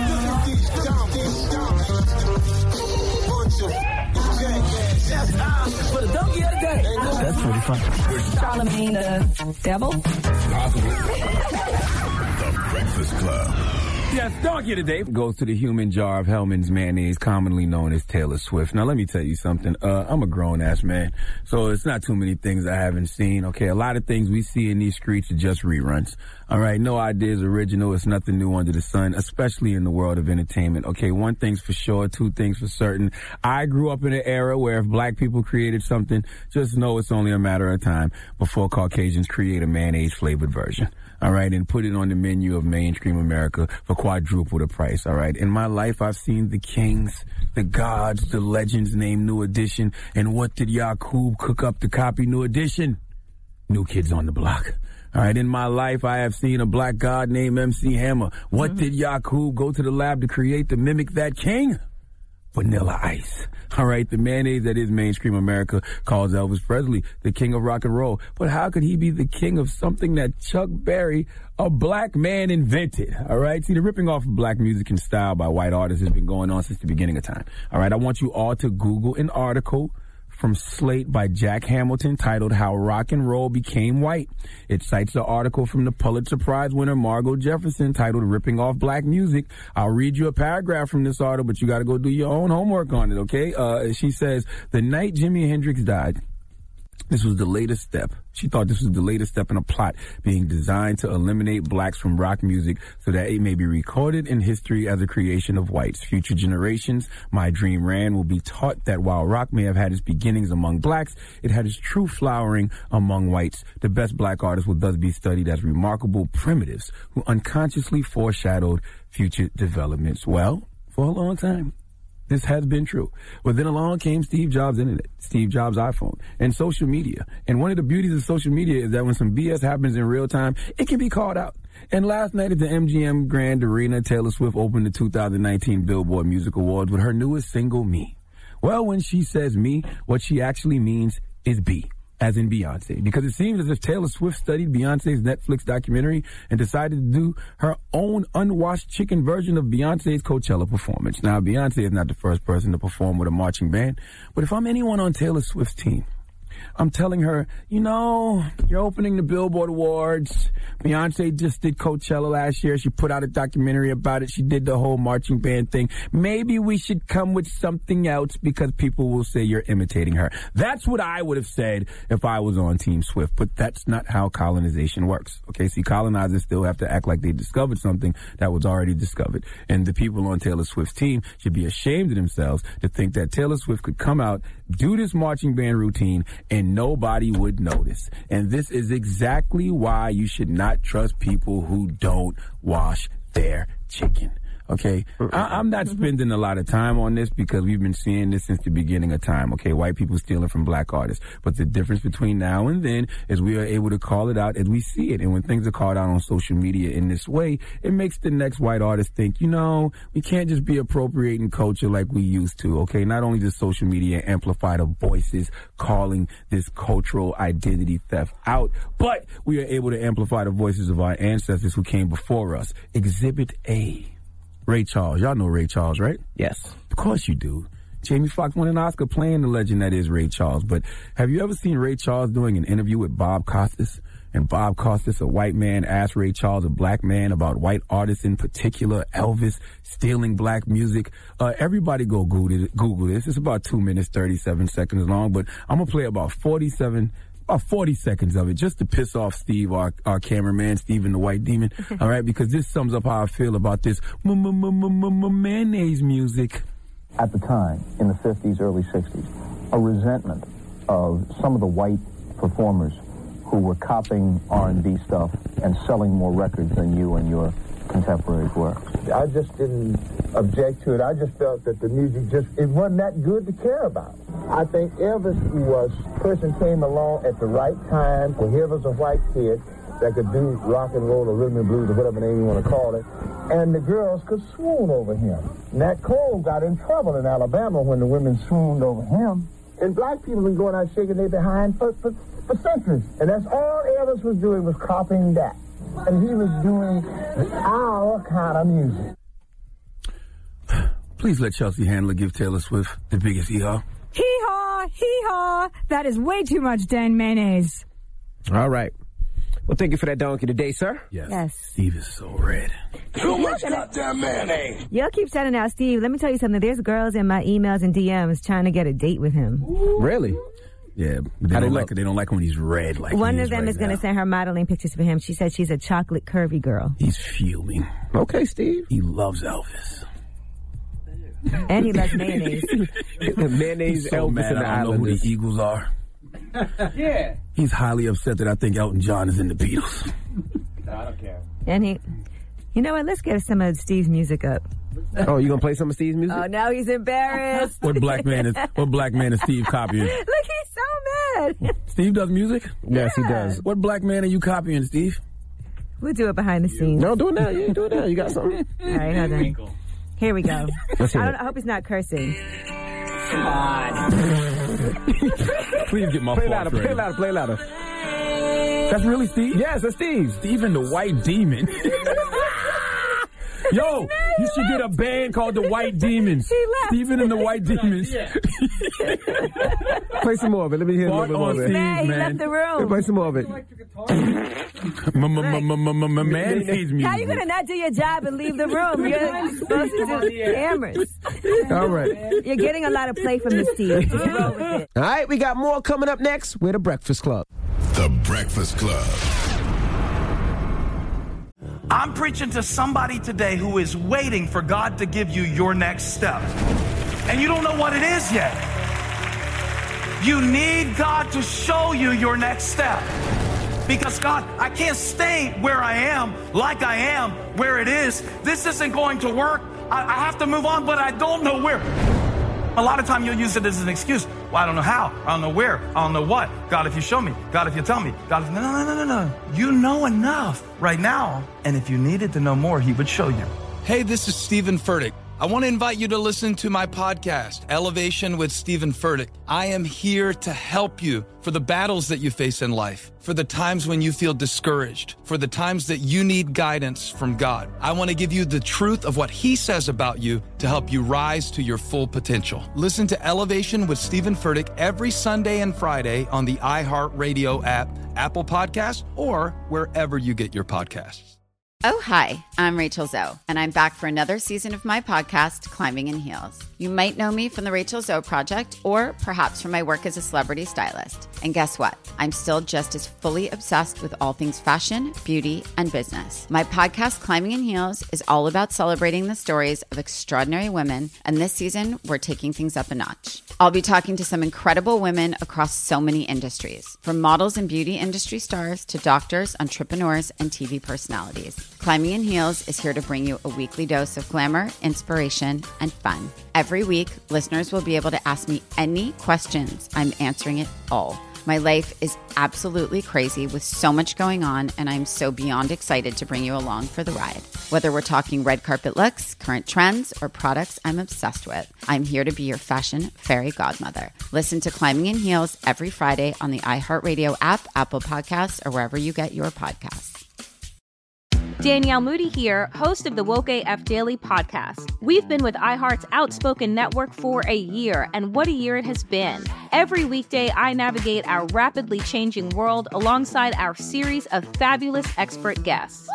Speaker 8: For the donkey of the day. That's pretty fun.
Speaker 12: Charlamagne the devil?
Speaker 20: Possibly. The Breakfast Club.
Speaker 10: Yes, Donkey of the Day goes to the human jar of Hellman's mayonnaise, commonly known as Taylor Swift. Now, let me tell you something. I'm a grown-ass man, so it's not too many things I haven't seen, okay? A lot of things we see in these streets are just reruns, all right? No idea is original. It's nothing new under the sun, especially in the world of entertainment, okay? One thing's for sure, two things for certain. I grew up in an era where if black people created something, just know it's only a matter of time before Caucasians create a mayonnaise-flavored version. All right, and put it on the menu of mainstream America for quadruple the price, all right? In my life, I've seen the kings, the gods, the legends name New Edition, and what did Yakub cook up to copy New Edition? New Kids on the Block. All right, in my life, I have seen a black god named MC Hammer. What did Yakub go to the lab to create to mimic that king? Vanilla Ice. All right, the mayonnaise that is mainstream America calls Elvis Presley the king of rock and roll. But how could he be the king of something that Chuck Berry, a black man, invented? All right, see, the ripping off of black music and style by white artists has been going on since the beginning of time. All right, I want you all to Google an article
Speaker 1: from Slate by Jack Hamilton titled How Rock and Roll Became White. It cites an article from the Pulitzer Prize winner Margot Jefferson titled Ripping Off Black Music. I'll read you a paragraph from this article, but you got to go do your own homework on it, okay? She says, the night Jimi Hendrix died, this was the latest step. She thought this was the latest step in a plot being designed to eliminate blacks from rock music so that it may be recorded in history as a creation of whites. Future generations, my dream ran, will be taught that while rock may have had its beginnings among blacks, it had its true flowering among whites. The best black artists will thus be studied as remarkable primitives who unconsciously foreshadowed future developments. Well, for a long time, this has been true. But then along came Steve Jobs' internet, Steve Jobs' iPhone, and social media. And one of the beauties of social media is that when some BS happens in real time, it can be called out. And last night at the MGM Grand Arena, Taylor Swift opened the 2019 Billboard Music Awards with her newest single, Me. Well, when she says me, what she actually means is B, as in Beyonce, because it seems as if Taylor Swift studied Beyonce's Netflix documentary and decided to do her own unwashed chicken version of Beyonce's Coachella performance. Now, Beyonce is not the first person to perform with a marching band, but if I'm anyone on Taylor Swift's team, I'm telling her, you know, you're opening the Billboard Awards. Beyonce just did Coachella last year. She put out a documentary about it. She did the whole marching band thing. Maybe we should come with something else because people will say you're imitating her. That's what I would have said if I was on Team Swift, but that's not how colonization works. Okay, see, colonizers still have to act like they discovered something that was already discovered. And the people on Taylor Swift's team should be ashamed of themselves to think that Taylor Swift could come out, do this marching band routine, and nobody would notice. And this is exactly why you should not trust people who don't wash their chicken. Okay, I'm not spending a lot of time on this because we've been seeing this since the beginning of time. Okay, white people stealing from black artists. But the difference between now and then is we are able to call it out as we see it. And when things are called out on social media in this way, it makes the next white artist think, you know, we can't just be appropriating culture like we used to. Okay, not only does social media amplify the voices calling this cultural identity theft out, but we are able to amplify the voices of our ancestors who came before us. Exhibit A. Ray Charles. Y'all know Ray Charles, right?
Speaker 2: Yes.
Speaker 1: Of course you do. Jamie Foxx won an Oscar playing the legend that is Ray Charles. But have you ever seen Ray Charles doing an interview with Bob Costas? And Bob Costas, a white man, asked Ray Charles, a black man, about white artists in particular, Elvis, stealing black music. Everybody go Google this. It's about 2 minutes, 37 seconds long, but I'm going to play about 40 seconds of it just to piss off Steve, our cameraman, Steven the White Demon. All right, because this sums up how I feel about this mayonnaise music.
Speaker 4: At the time, in the 50s, early 60s, a resentment of some of the white performers who were copying R&B stuff and selling more records than you and your contemporaries were.
Speaker 13: I just didn't object to it. I just felt that the music it wasn't that good to care about. I think Elvis person came along at the right time. Well, here was a white kid that could do rock and roll or rhythm and blues or whatever name you want to call it, and the girls could swoon over him. Nat Cole got in trouble in Alabama when the women swooned over him. And black people been going out shaking their behind for centuries. And that's all Elvis was doing, was copying that. And he was doing our kind of music.
Speaker 1: Please let Chelsea Handler give Taylor Swift the biggest hee-haw.
Speaker 14: Hee-haw, hee-haw. That is way too much Dan mayonnaise.
Speaker 2: All right. Well, thank you for that donkey today, sir.
Speaker 1: Yes. Steve is so red.
Speaker 14: Too much
Speaker 2: goddamn mayonnaise.
Speaker 3: Y'all keep shouting out Steve. Let me tell you something. There's girls in my emails and DMs trying to get a date with him.
Speaker 2: Really?
Speaker 1: Yeah, they don't like it. They don't like when he's red. Like
Speaker 3: one of them is going to send her modeling pictures for him. She said she's a chocolate curvy girl.
Speaker 1: He's fuming.
Speaker 2: Okay, Steve.
Speaker 1: He loves Elvis.
Speaker 3: And he loves mayonnaise.
Speaker 2: Mayonnaise,
Speaker 1: He's so
Speaker 2: Elvis,
Speaker 1: mad
Speaker 2: and the
Speaker 1: I don't know who
Speaker 2: Islanders.
Speaker 1: the Eagles are.
Speaker 2: Yeah.
Speaker 1: He's highly upset that I think Elton John is in the Beatles.
Speaker 2: No, I don't care.
Speaker 3: And he, you know what? Let's get some of Steve's music up.
Speaker 2: Oh, you gonna play some of Steve's music?
Speaker 3: Oh, now he's embarrassed.
Speaker 1: What black man is Steve copying?
Speaker 3: Look, he's so mad.
Speaker 1: Steve does music?
Speaker 2: Yes, he does.
Speaker 1: What black man are you copying, Steve?
Speaker 3: We'll do it behind the scenes.
Speaker 2: No, do it now. You do it now. You got something?
Speaker 3: All right, hold on. Here we go.
Speaker 2: Let's hear it.
Speaker 3: I hope he's not cursing.
Speaker 2: Come on.
Speaker 1: Please get my
Speaker 2: play
Speaker 1: faults
Speaker 2: louder,
Speaker 1: ready.
Speaker 2: play louder.
Speaker 1: That's really Steve?
Speaker 2: Yes, that's Steve.
Speaker 1: Steven the White Demon. Yo, You should get a band called the White Demons. Stephen and the White Demons.
Speaker 2: Play some more of it. Let me hear a little bit more of it.
Speaker 3: He left the room.
Speaker 2: Play some more of it.
Speaker 1: Mayonnaise music.
Speaker 3: How you gonna not do your job and leave the room? You're supposed to do the cameras.
Speaker 2: All right.
Speaker 3: You're getting a lot of play from this team.
Speaker 2: All right, we got more coming up next. We're the Breakfast Club.
Speaker 20: The Breakfast Club.
Speaker 8: I'm preaching to somebody today who is waiting for God to give you your next step. And you don't know what it is yet. You need God to show you your next step. Because God, I can't stay where I am, like I am, where it is. This isn't going to work. I have to move on, but I don't know where. A lot of time you'll use it as an excuse. Well, I don't know how. I don't know where. I don't know what. God, if you show me. God, if you tell me. God, if... No. You know enough right now. And if you needed to know more, he would show you.
Speaker 5: Hey, this is Stephen Furtick. I want to invite you to listen to my podcast, Elevation with Stephen Furtick. I am here to help you for the battles that you face in life, for the times when you feel discouraged, for the times that you need guidance from God. I want to give you the truth of what he says about you to help you rise to your full potential. Listen to Elevation with Stephen Furtick every Sunday and Friday on the iHeartRadio app, Apple Podcasts, or wherever you get your podcasts.
Speaker 6: Oh, hi, I'm Rachel Zoe, and I'm back for another season of my podcast, Climbing in Heels. You might know me from the Rachel Zoe Project, or perhaps from my work as a celebrity stylist. And guess what? I'm still just as fully obsessed with all things fashion, beauty, and business. My podcast, Climbing in Heels, is all about celebrating the stories of extraordinary women, and this season, we're taking things up a notch. I'll be talking to some incredible women across so many industries, from models and beauty industry stars to doctors, entrepreneurs, and TV personalities. Climbing in Heels is here to bring you a weekly dose of glamour, inspiration, and fun. Every week, listeners will be able to ask me any questions. I'm answering it all. My life is absolutely crazy with so much going on, and I'm so beyond excited to bring you along for the ride. Whether we're talking red carpet looks, current trends, or products I'm obsessed with, I'm here to be your fashion fairy godmother. Listen to Climbing in Heels every Friday on the iHeartRadio app, Apple Podcasts, or wherever you get your podcasts.
Speaker 15: Danielle Moody here, host of the Woke AF Daily podcast. We've been with iHeart's Outspoken Network for a year, and what a year it has been. Every weekday, I navigate our rapidly changing world alongside our series of fabulous expert guests.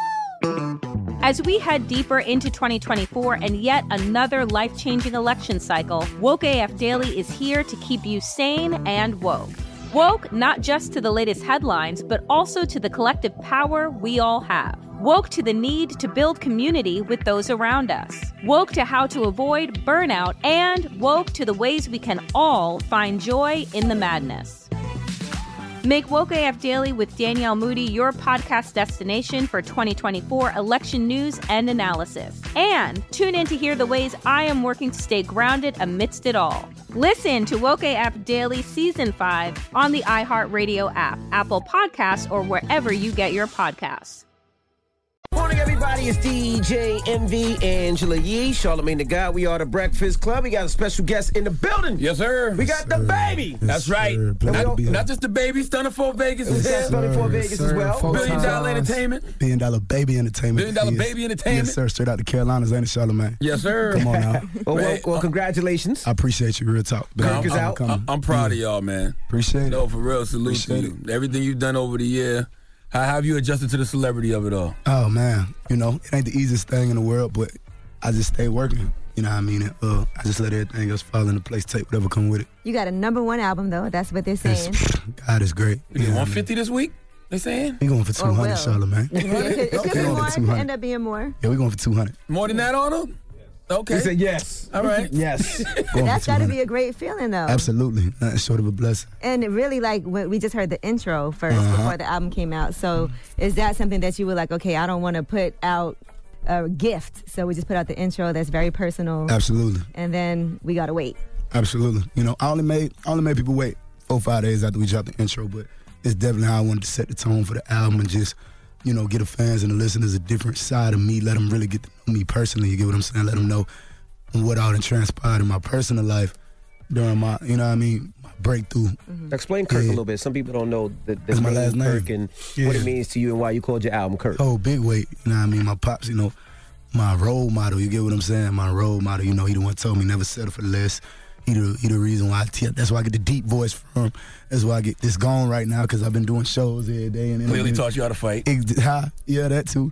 Speaker 15: As we head deeper into 2024 and yet another life-changing election cycle, Woke AF Daily is here to keep you sane and woke. Woke not just to the latest headlines, but also to the collective power we all have. Woke to the need to build community with those around us. Woke to how to avoid burnout, and woke to the ways we can all find joy in the madness. Make Woke AF Daily with Danielle Moody your podcast destination for 2024 election news and analysis. And tune in to hear the ways I am working to stay grounded amidst it all. Listen to Woke AF Daily Season 5 on the iHeartRadio app, Apple Podcasts, or wherever you get your podcasts.
Speaker 2: Morning, everybody. It's DJ Envy, Angela Yee, Charlamagne the God. We are the Breakfast Club. We got a special guest in the building.
Speaker 1: Yes, sir.
Speaker 2: We got the baby.
Speaker 1: That's right. Not just the baby. Stunner 4 Vegas is here.
Speaker 2: Stunner 4 Vegas as well.
Speaker 1: $1 billion entertainment.
Speaker 16: $1 billion baby entertainment.
Speaker 1: $1 billion baby entertainment.
Speaker 16: Yes, sir. Straight out the Carolinas, ain't it, Charlamagne?
Speaker 1: Yes, sir.
Speaker 16: Come on now.
Speaker 2: well, congratulations.
Speaker 16: I appreciate you. Real talk.
Speaker 2: Kirk is out.
Speaker 1: I'm proud of y'all, man.
Speaker 16: Appreciate it.
Speaker 1: No, for real. Salute to you. Everything you've done over the year. How have you adjusted to the celebrity of it all?
Speaker 16: Oh, man. You know, it ain't the easiest thing in the world, but I just stay working. You know what I mean? I just let everything else fall into place, take whatever come with it.
Speaker 3: You got a #1 album, though. That's what they're saying.
Speaker 16: God is great.
Speaker 1: You get 150 this week, they saying?
Speaker 16: We going for 200, Charlamagne.
Speaker 3: It could be more. It could end up being more.
Speaker 16: Yeah, we going for 200.
Speaker 1: More than that, Arnold? Okay.
Speaker 2: He said yes.
Speaker 1: All right.
Speaker 2: Yes.
Speaker 3: That's got to be a great feeling, though.
Speaker 16: Absolutely. Nothing short of a blessing.
Speaker 3: And really, like, we just heard the intro first before the album came out. So is that something that you were like, okay, I don't want to put out a gift, so we just put out the intro that's very personal?
Speaker 16: Absolutely.
Speaker 3: And then we got to wait.
Speaker 16: Absolutely. You know, I only made people wait 4 or 5 days after we dropped the intro, but it's definitely how I wanted to set the tone for the album and just, you know, get the fans and the listeners a different side of me, let them really get to know me personally, you get what I'm saying? Let them know what all that transpired in my personal life during my, you know what I mean, my breakthrough.
Speaker 2: Mm-hmm. Explain Kirk a little bit. Some people don't know
Speaker 16: that's my last name.
Speaker 2: Kirk and what it means to you and why you called your album Kirk.
Speaker 16: Oh, big weight. You know what I mean? My pops, you know, my role model. You get what I'm saying? My role model. You know, he the one told me never settle for less. He the reason why that's why I get the deep voice from. That's why I get this gone right now because I've been doing shows every day. And
Speaker 10: clearly taught you how to fight.
Speaker 16: Yeah, that too.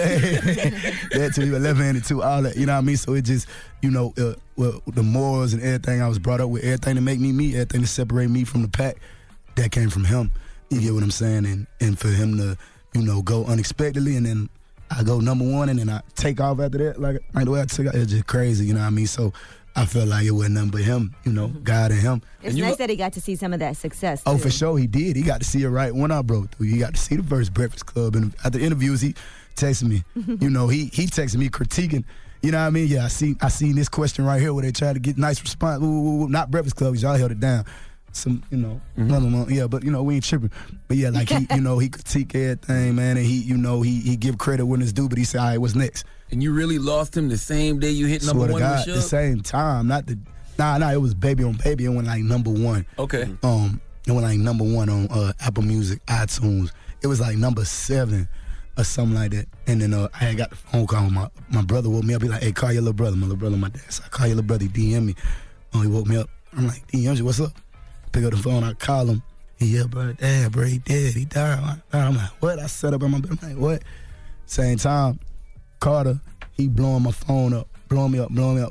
Speaker 16: That too. You 11-handed too. All that. You know what I mean? So it just, you know, well, the morals and everything I was brought up with, everything to make me me, everything to separate me from the pack, that came from him. You get what I'm saying? And for him to, you know, go unexpectedly and then I go number one and then I take off after that, like the way I took off, it's just crazy. You know what I mean? So I felt like it wasn't nothing but him, you know, God and him.
Speaker 3: It's nice that he got to see some of that success, too.
Speaker 16: Oh, for sure, he did. He got to see it right when I broke through. He got to see the first Breakfast Club. And at the interviews, he texted me. You know, he texted me critiquing. You know what I mean? Yeah, I seen this question right here where they tried to get nice response. Ooh, not Breakfast Club, y'all held it down. Some, you know, yeah, but, you know, we ain't tripping. But, yeah, like, he, you know, he critique everything, man, and he, you know, he give credit when it's due, but he said, all right, what's next?
Speaker 10: And you really lost him the same day you hit number one with Suge?
Speaker 16: The same time, not the... Nah, it was Baby on Baby. It went like number one.
Speaker 10: Okay.
Speaker 16: It went like number one on Apple Music, iTunes. It was like number 7 or something like that. And then I had got the phone call. My brother woke me up. He like, hey, call your little brother. My little brother, my dad. So I call your little brother. He DM me. He woke me up. I'm like, DM you, what's up? Pick up the phone. I call him. Yeah, bro, Dad, bro, he dead. He died. I'm like, what? I set up in my bed. I'm like, what? Same time, Carter, he blowing my phone up. Blowing me up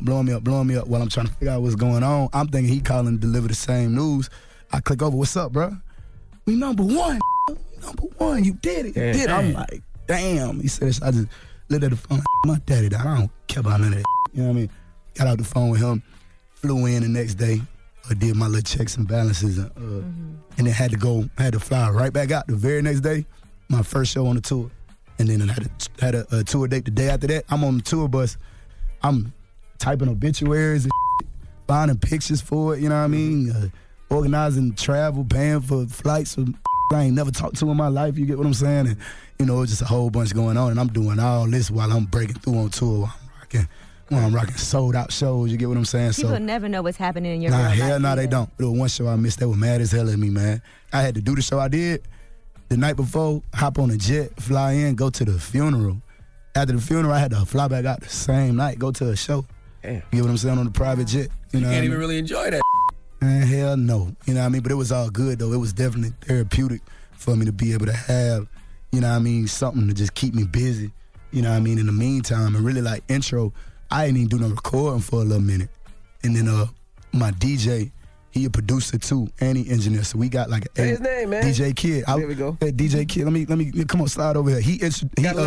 Speaker 16: while I'm trying to figure out what's going on. I'm thinking he calling to deliver the same news. I click over, what's up, bro? We number one. Number one, you did it. You did it. I'm like, damn. He said, I just looked at the phone, my daddy died. I don't care about none of that. You know what I mean? Got out the phone with him, flew in the next day, did my little checks and balances, and then had to fly right back out the very next day, my first show on the tour. And then I had a tour date the day after that. I'm on the tour bus. I'm typing obituaries and finding pictures for it, you know what I mean? Organizing travel, paying for flights of I ain't never talked to in my life, you get what I'm saying? And, you know, it's just a whole bunch going on, and I'm doing all this while I'm breaking through on tour, while I'm rocking sold out shows, you get what I'm saying?
Speaker 3: People never know what's happening in your real life.
Speaker 16: Hell no, they don't. There was one show I missed that was mad as hell at me, man. I had to do the show I did the night before, hop on a jet, fly in, go to the funeral. After the funeral, I had to fly back out the same night, go to a show.
Speaker 10: Damn.
Speaker 16: You get what I'm saying, on the private jet.
Speaker 10: You can't even really enjoy that.
Speaker 16: Man, hell no. You know what I mean? But it was all good, though. It was definitely therapeutic for me to be able to have, you know what I mean, something to just keep me busy, you know what I mean, in the meantime. And really, like, intro, I didn't even do no recording for a little minute. And then my DJ, he a producer too, and he engineer. So we got like
Speaker 2: Say his name, man.
Speaker 16: DJ Kid.
Speaker 2: There we go.
Speaker 16: Hey, DJ Kid, let me come on, slide over here. He produced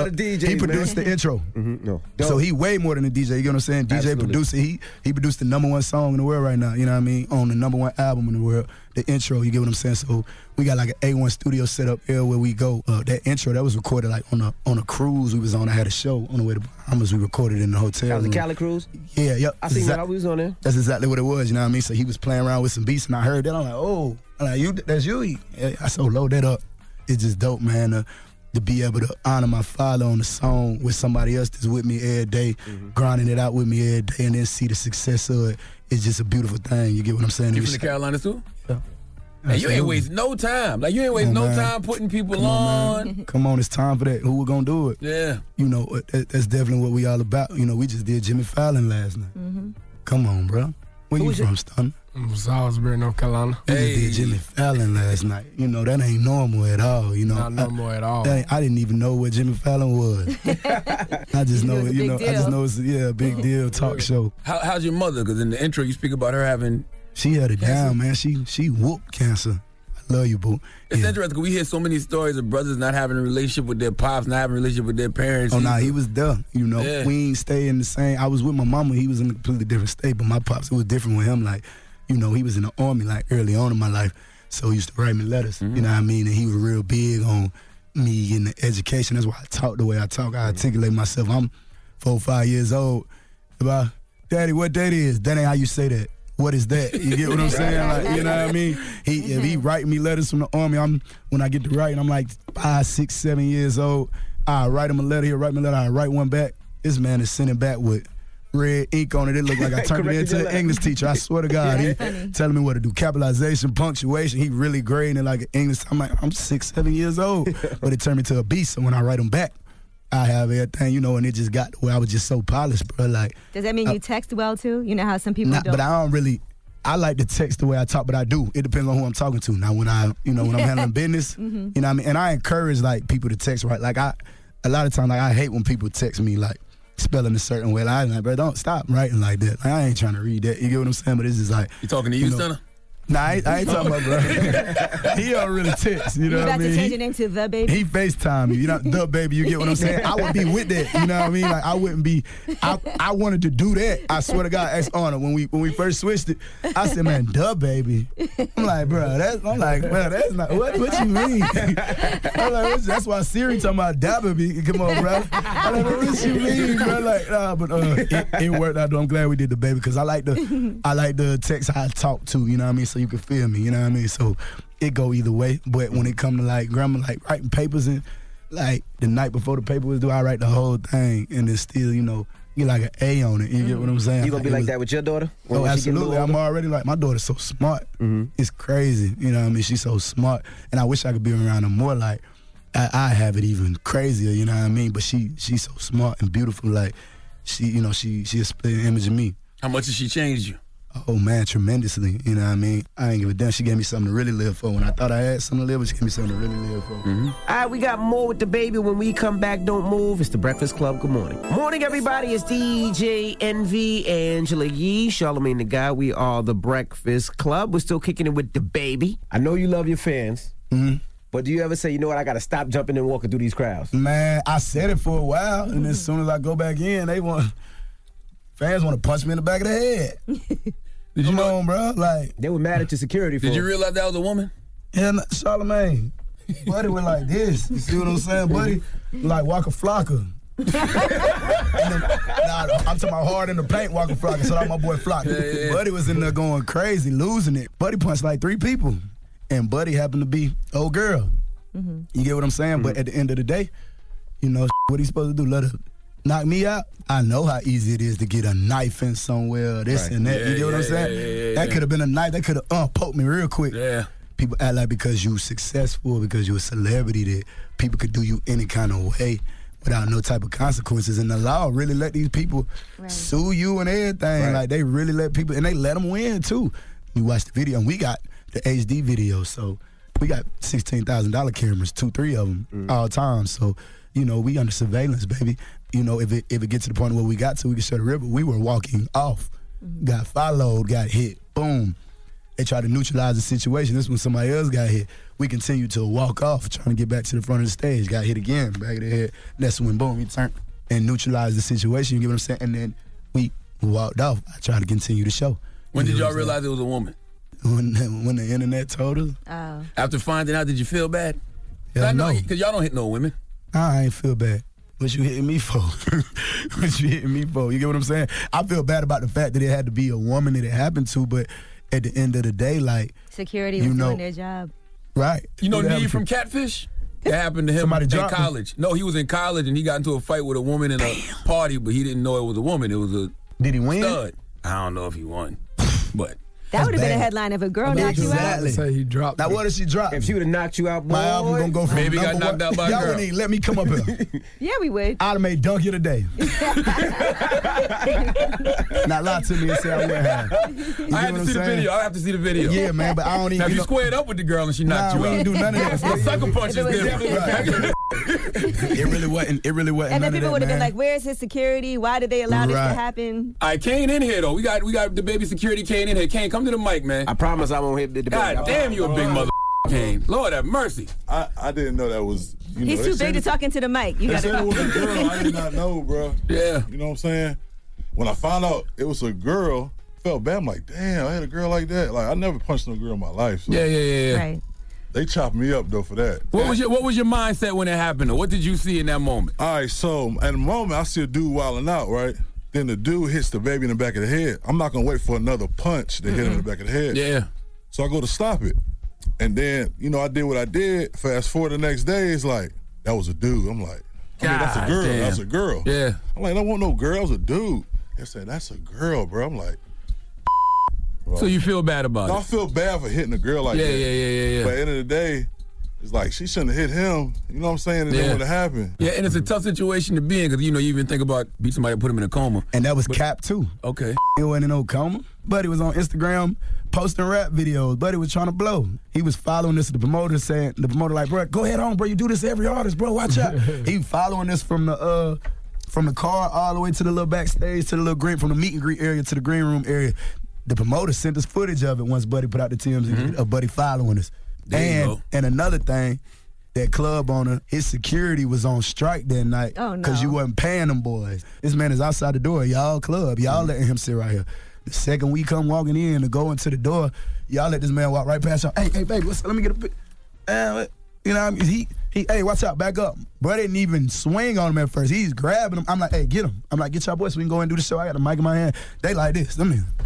Speaker 16: the intro.
Speaker 2: No.
Speaker 16: So he way more than a DJ. You know what I'm saying? DJ
Speaker 2: Absolutely.
Speaker 16: producer. He produced the #1 song in the world right now. You know what I mean? On the #1 album in the world. The intro. You get what I'm saying? So we got like an A1 studio set up here where we go. That intro that was recorded like on a cruise we was on. I had a show on the way to Bahamas. We recorded in the hotel.
Speaker 2: That was the Cali cruise?
Speaker 16: Yeah, yep.
Speaker 2: I seen that. We was on there.
Speaker 16: That's exactly what it was. You know what I mean? So he was playing around with some beats, and I heard that. I'm like, oh, that's you. I so load that up. It's just dope, man. To be able to honor my father on the song with somebody else that's with me every day, grinding it out with me every day, and then see the success of it. It's just a beautiful thing. You get what I'm saying?
Speaker 10: You from the Carolinas too?
Speaker 16: Yeah.
Speaker 10: Hey, you ain't waste no time. Like, you ain't waste no time putting people on.
Speaker 16: Come on, it's time for that. Who we gonna do it?
Speaker 10: Yeah.
Speaker 16: You know, that's definitely what we all about. You know, we just did Jimmy Fallon last night. Come on, bro. Where you from, Stunner?
Speaker 9: From Salisbury, North Carolina.
Speaker 16: We just did Jimmy Fallon last night. You know, that ain't normal at all. You know,
Speaker 9: not normal at all.
Speaker 16: I didn't even know what Jimmy Fallon was. I just know it. You know, I just know it's a big deal talk show.
Speaker 10: How's your mother? Because in the intro you speak about her having.
Speaker 16: She had it down, man. She whooped cancer. I love you, boo.
Speaker 10: It's interesting. We hear so many stories of brothers not having a relationship with their pops, not having a relationship with their parents.
Speaker 16: Oh, nah, he was there. You know, we ain't stay in the same. I was with my mama. He was in a completely different state, but my pops, it was different with him. Like, you know, he was in the Army, like, early on in my life. So he used to write me letters, you know what I mean? And he was real big on me getting the education. That's why I talk the way I talk. I articulate myself. I'm 4 or 5 years old. About, Daddy, what that is? That ain't how you say that. What is that? You get what I'm saying? Like, you know what I mean? If he write me letters from the Army, when I get to writing, I'm like 5, 6, 7 years old. I write him a letter. He'll write me a letter. I write one back. This man is sending back with red ink on it. It looked like I turned it into an English teacher. I swear to God. He telling me what to do. Capitalization, punctuation. He really grading it like an English. I'm like, I'm 6, 7 years old. But it turned me to a beast. So when I write him back, I have everything, you know, and it just got to where I was just so polished, bro. Like,
Speaker 3: does that mean you text well too? You know how some people don't.
Speaker 16: But I don't really. I like to text the way I talk, but I do. It depends on who I'm talking to. Now, when I'm handling business, you know what I mean? And I encourage, like, people to text right. Like, a lot of times, like, I hate when people text me, like, spelling a certain way. Like, I'm like, bro, don't stop writing like that. Like, I ain't trying to read that. You get what I'm saying? But it's just like.
Speaker 10: You talking to you, Stunner?
Speaker 16: Nah, I ain't talking about, bro. He don't really text, you know what I mean?
Speaker 3: You about to change your name to The Baby?
Speaker 16: He FaceTime me, you know, The Baby, you get what I'm saying? I would be with that, you know what I mean? Like, I wouldn't be, I wanted to do that. I swear to God, ex Honor, when we first switched it, I said, man, The Baby. I'm like, bro, that's not, what you mean? I'm like, that's why Siri talking about Da Baby. Come on, bro. I'm like, what you mean, bro? Like, nah, but it worked out, though. I'm glad we did The Baby, because I like the text how I talk to, you know what I mean? So you can feel me, you know what I mean? So it go either way. But when it come to like grammar, like writing papers and like the night before the paper was due, I write the whole thing and it's still, you know, get like an A on it. You get what I'm saying?
Speaker 2: You gonna be like that with your daughter?
Speaker 16: Oh, absolutely. I'm already like, my daughter's so smart. It's crazy. You know what I mean? She's so smart. And I wish I could be around her more. Like, I have it even crazier, you know what I mean? But she's so smart and beautiful. Like, she a split image of me.
Speaker 10: How much has she changed you?
Speaker 16: Oh, man, tremendously. You know what I mean? I ain't give a damn. She gave me something to really live for. When I thought I had something to live for, she gave me something to really live for.
Speaker 2: All right, we got more with The Baby. When we come back, don't move. It's The Breakfast Club. Good morning. Morning, everybody. It's DJ Envy, Angela Yee, Charlamagne the Guy. We are The Breakfast Club. We're still kicking it with The Baby. I know you love your fans. But do you ever say, you know what, I got to stop jumping and walking through these crowds?
Speaker 16: Man, I said it for a while, and as soon as I go back in, fans want to punch me in the back of the head. Come on, bro. Like,
Speaker 2: they were mad at your security for
Speaker 10: Did you realize that was a woman?
Speaker 16: Yeah, Charlamagne. Buddy went like this. You see what I'm saying? Buddy like Waka Flocka. I'm talking about hard in the paint Waka Flocka. So that's my boy Flocka. Yeah. Buddy was in there going crazy, losing it. Buddy punched like 3 people. And Buddy happened to be old girl. You get what I'm saying? But at the end of the day, you know, what he supposed to do? Let her knock me out? I know how easy it is to get a knife in somewhere, this and that. You get what I'm saying? That could have been a knife. That could have poked me real quick.
Speaker 10: Yeah.
Speaker 16: People act like because you successful, because you a celebrity, that people could do you any kind of way without no type of consequences. And the law really let these people sue you and everything. Like, they really let people, and they let them win, too. We watched the video, and we got the HD video, so we got $16,000 cameras, 2-3 of them, all time. So, you know, we under surveillance, baby. You know, if it gets to the point where we got to, we can shut the river. We were walking off, got followed, got hit, boom. They tried to neutralize the situation. This when somebody else got hit. We continued to walk off, trying to get back to the front of the stage. Got hit again, back of the head. That's when, boom, we turned and neutralized the situation. You get what I'm saying? And then we walked off. I tried to continue the show.
Speaker 10: When did y'all realize it was a woman?
Speaker 16: When the internet told us.
Speaker 3: Oh.
Speaker 10: After finding out, did you feel bad?
Speaker 16: Yeah, no.
Speaker 10: Because y'all don't hit no women.
Speaker 16: I ain't feel bad. What you hitting me for? What you hitting me for? You get what I'm saying? I feel bad about the fact that it had to be a woman that it happened to, but at the end of the day, like,
Speaker 3: security was doing their job.
Speaker 16: Right.
Speaker 10: You know Need from Catfish? That happened to him in college. No, he was in college and he got into a fight with a woman in a party, but he didn't know it was a woman. It was a
Speaker 16: Did he win?
Speaker 10: Stud. I don't know if he won, but
Speaker 3: that would have been a headline if a girl knocked you out.
Speaker 16: Say he dropped. Now, what did she drop?
Speaker 2: If she would have knocked you out, boy,
Speaker 16: my album gonna go from
Speaker 10: maybe got knocked out by a girl.
Speaker 16: Y'all wouldn't even let me come up here.
Speaker 3: Yeah, we would.
Speaker 16: I'd have made Donkey today. Not lie to me and say I wouldn't have.
Speaker 10: I had to see the video. I have to see the video.
Speaker 16: Yeah, man, but I don't even.
Speaker 10: Now, if you squared up with the girl and she knocked you out,
Speaker 16: we didn't do none of that.
Speaker 10: The sucker punch is different.
Speaker 16: It really wasn't.
Speaker 3: And then people would have been like, "Where's his security? Why did they allow this to happen?"
Speaker 10: All right, Kane in here though. We got the baby security Kane in here. Kane, come to the mic, man.
Speaker 2: I promise I won't hit the debate.
Speaker 10: God damn, you a big mother Kane. Lord have mercy.
Speaker 17: I didn't know that was.
Speaker 3: He's too big to talk into the mic. You
Speaker 17: they
Speaker 3: got
Speaker 17: said it was a girl. I did not know, bro.
Speaker 10: Yeah.
Speaker 17: You know what I'm saying? When I found out it was a girl, I felt bad. I'm like, damn, I had a girl like that. Like, I never punched no girl in my life. So.
Speaker 10: Yeah.
Speaker 3: Right.
Speaker 17: They chopped me up though for that.
Speaker 10: What was your mindset when it happened? Or what did you see in that moment?
Speaker 17: All right, so at the moment I see a dude wilding out, right? Then the dude hits the baby in the back of the head. I'm not gonna wait for another punch to hit him in the back of the head.
Speaker 10: Yeah.
Speaker 17: So I go to stop it. And then, you know, I did what I did. Fast forward the next day, it's like, that was a dude. I'm like, that's a girl.
Speaker 10: Damn.
Speaker 17: That's a girl.
Speaker 10: Yeah.
Speaker 17: I'm like, I don't want no girl. That was a dude. They said, that's a girl, bro. I'm like,
Speaker 10: bro. So you feel bad about it?
Speaker 17: I feel bad for hitting a girl like that.
Speaker 10: Yeah.
Speaker 17: But at the end of the day, It's like she shouldn't have hit him. You know what I'm saying? And then what happened?
Speaker 10: Yeah, and it's a tough situation to be in because, you even think about beat somebody and put him in a coma.
Speaker 16: And that was cap, too.
Speaker 10: Okay.
Speaker 16: He wasn't in no coma. Buddy was on Instagram posting rap videos. Buddy was trying to blow. He was following this. The promoter like, bro, go ahead on, bro. You do this to every artist, bro. Watch out. He following this from the car all the way to the little backstage, to the little green, from the meet and greet area to the green room area. The promoter sent us footage of it once Buddy put out the TMZ of Buddy following us. And another thing, that club owner, his security was on strike that night because you wasn't paying them boys. This man is outside the door. Y'all club. Y'all letting him sit right here. The second we come walking in to go into the door, y'all let this man walk right past y'all. Hey, baby, let me get a pic. You know what I mean? Hey, watch out, back up. Bro didn't even swing on him at first. He's grabbing him. I'm like, hey, get him. I'm like, get y'all boys so we can go and do the show. I got the mic in my hand. They like this.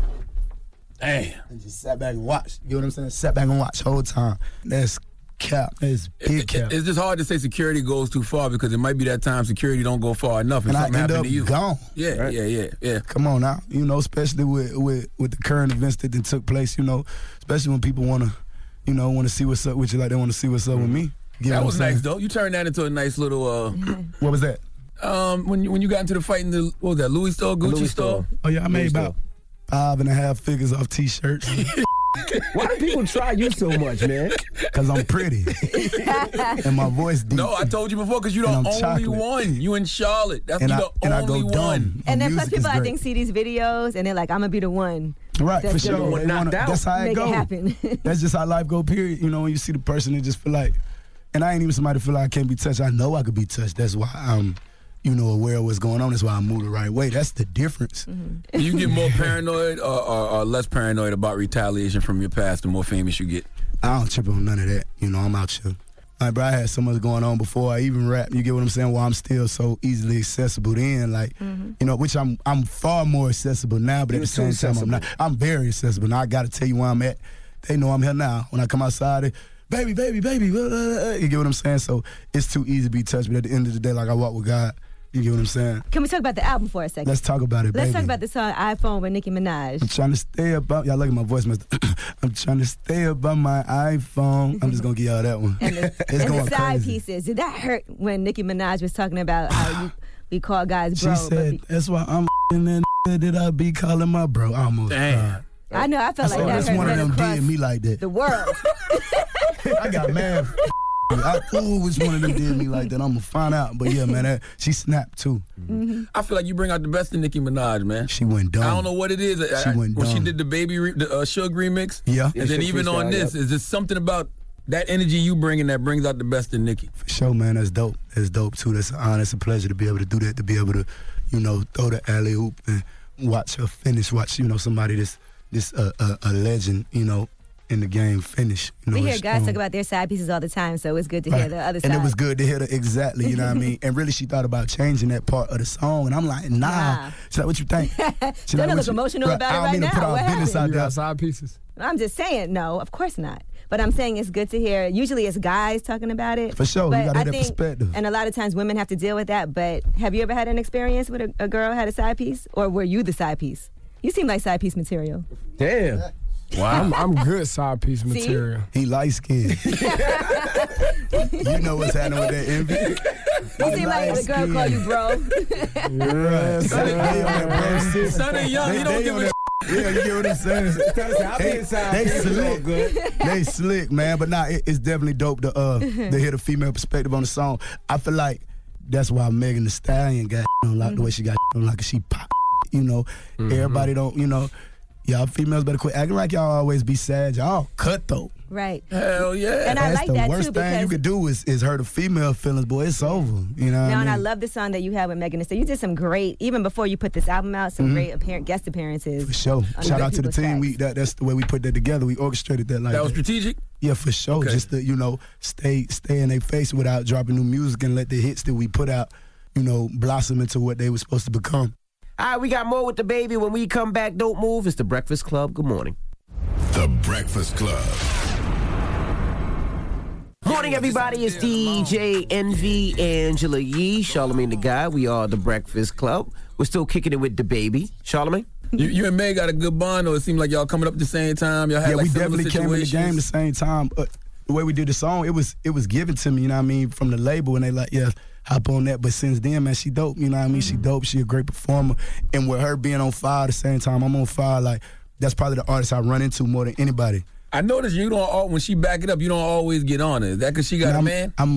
Speaker 16: Damn. And just sat back and watched. You know what I'm saying? Sat back and watched the whole time. That's cap. That's big cap.
Speaker 10: It's just hard to say security goes too far because it might be that time security don't go far enough and something happened to you.
Speaker 16: Gone.
Speaker 10: Yeah, right? yeah.
Speaker 16: Come on now. Especially with the current events that took place, especially when people want to see what's up with you like they want to see what's up with me.
Speaker 10: That was nice, though. You turned that into a nice little...
Speaker 16: What was that?
Speaker 10: When you got into the fight in the, what was that, Louis store, Gucci store?
Speaker 16: Oh, yeah, I made about 5.5 figures off T-shirts.
Speaker 2: Why do people try you so much, man?
Speaker 16: Because I'm pretty. And my voice deep.
Speaker 10: No, I told you before, because you're the only one. You in Charlotte. You're the only one.
Speaker 3: And then plus people, I think, see these videos, and they're like, I'm going to be the one.
Speaker 16: Right, for sure. That's how it goes.
Speaker 3: Happen.
Speaker 16: That's just how life go, period. When you see the person, it just feel like, and I ain't even somebody feel like I can't be touched. I know I could be touched. That's why I'm, aware of what's going on. That's why I move the right way. That's the difference.
Speaker 10: Do you get more paranoid or less paranoid about retaliation from your past the more famous you get?
Speaker 16: I don't trip on none of that. I'm out here. Like, bro, I had so much going on before I even rap. You get what I'm saying? Well, I'm still so easily accessible then, which I'm far more accessible now, but at the same time, I'm not. I'm very accessible. Now I got to tell you where I'm at. They know I'm here now. When I come outside, baby, you get what I'm saying? So it's too easy to be touched, but at the end of the day, like I walk with God. You get what I'm saying?
Speaker 3: Can we talk about the album for a second?
Speaker 16: Let's talk about it,
Speaker 3: Let's talk about the song iPhone with Nicki Minaj.
Speaker 16: I'm trying to stay about, y'all look at my voice, I'm trying to stay about my iPhone. I'm just going to give y'all that one.
Speaker 3: And the side pieces. Did that hurt when Nicki Minaj was talking about how we call guys bro?
Speaker 16: She said, that's why I'm in that did I be calling my bro. I almost
Speaker 10: Damn.
Speaker 3: I know, I felt like that hurt.
Speaker 16: One of them did me like that.
Speaker 3: The world.
Speaker 16: I got mad. Which one of them did me like that? I'm gonna find out. But yeah, man, she snapped too.
Speaker 10: I feel like you bring out the best in Nicki Minaj, man.
Speaker 16: She went dumb.
Speaker 10: I don't know what it is.
Speaker 16: She went dumb.
Speaker 10: When she did the Baby Suge remix.
Speaker 16: Yeah.
Speaker 10: And then even on this, is there something about that energy you bringing that brings out the best in Nicki?
Speaker 16: For sure, man. That's dope. That's dope too. That's an honor. It's a pleasure to be able to do that. To be able to, throw the alley oop and watch her finish. Watch, somebody this a legend, in the game finish.
Speaker 3: We hear guys talk about their side pieces all the time, so it's good to hear the other side.
Speaker 16: And it was good to hear exactly, you know what I mean? And really, she thought about changing that part of the song, and I'm like, nah. She's like, what you think?
Speaker 3: She's don't look emotional about it right now.
Speaker 16: I don't mean to put our business out there.
Speaker 9: Side pieces.
Speaker 3: I'm just saying, no, of course not. But I'm saying it's good to hear. Usually it's guys talking about it.
Speaker 16: For sure, you got to have that perspective.
Speaker 3: And a lot of times women have to deal with that, but have you ever had an experience with a girl had a side piece? Or were you the side piece? You seem like side piece material.
Speaker 2: Damn.
Speaker 9: Wow, I'm good side piece material.
Speaker 16: He light skinned. You know what's happening with that envy.
Speaker 3: You seem like the girl call you bro.
Speaker 16: Yeah,
Speaker 10: Sonny Young, he don't give a
Speaker 16: yeah, you get what I'm saying? They slick. They slick, man. But nah, it's definitely dope to hear the female perspective on the song. I feel like that's why Megan Thee Stallion got on like the way she got on like she pop. Everybody don't, y'all females better quit acting like y'all always be sad. Y'all cutthroat.
Speaker 3: Right.
Speaker 10: Hell yeah.
Speaker 3: And I like that too.
Speaker 16: That's the worst thing you could do is hurt the female feelings, boy. It's over. You know what I mean?
Speaker 3: And I love the song that you had with Megan Thee Stallion. You did some great, even before you put this album out, some great guest appearances.
Speaker 16: For sure. Shout out to the team. That's the way we put that together. We orchestrated that like that.
Speaker 10: That was strategic?
Speaker 16: Yeah, for sure. Okay. Just to, stay in their face without dropping new music and let the hits that we put out, blossom into what they were supposed to become.
Speaker 2: All right, we got more with the baby. When we come back, don't move. It's The Breakfast Club. Good morning.
Speaker 20: The Breakfast Club.
Speaker 2: Morning, everybody. It's DJ Envy, Angela Yee, Charlamagne the Guy. We are The Breakfast Club. We're still kicking it with the baby. Charlamagne?
Speaker 10: You and May got a good bond, or it seemed like y'all coming up at the same time? Y'all had
Speaker 16: we definitely came in the game the same time. the way we did the song, it was given to me, you know what I mean, from the label, and they like, yeah, hop on that. But since then, man, she dope, you know what I mean? She dope, she a great performer. And with her being on fire at the same time, I'm on fire, like, that's probably the artist I run into more than anybody.
Speaker 10: I noticed you don't, when she back it up, you don't always get on it. Is that because she got a man?
Speaker 16: I'm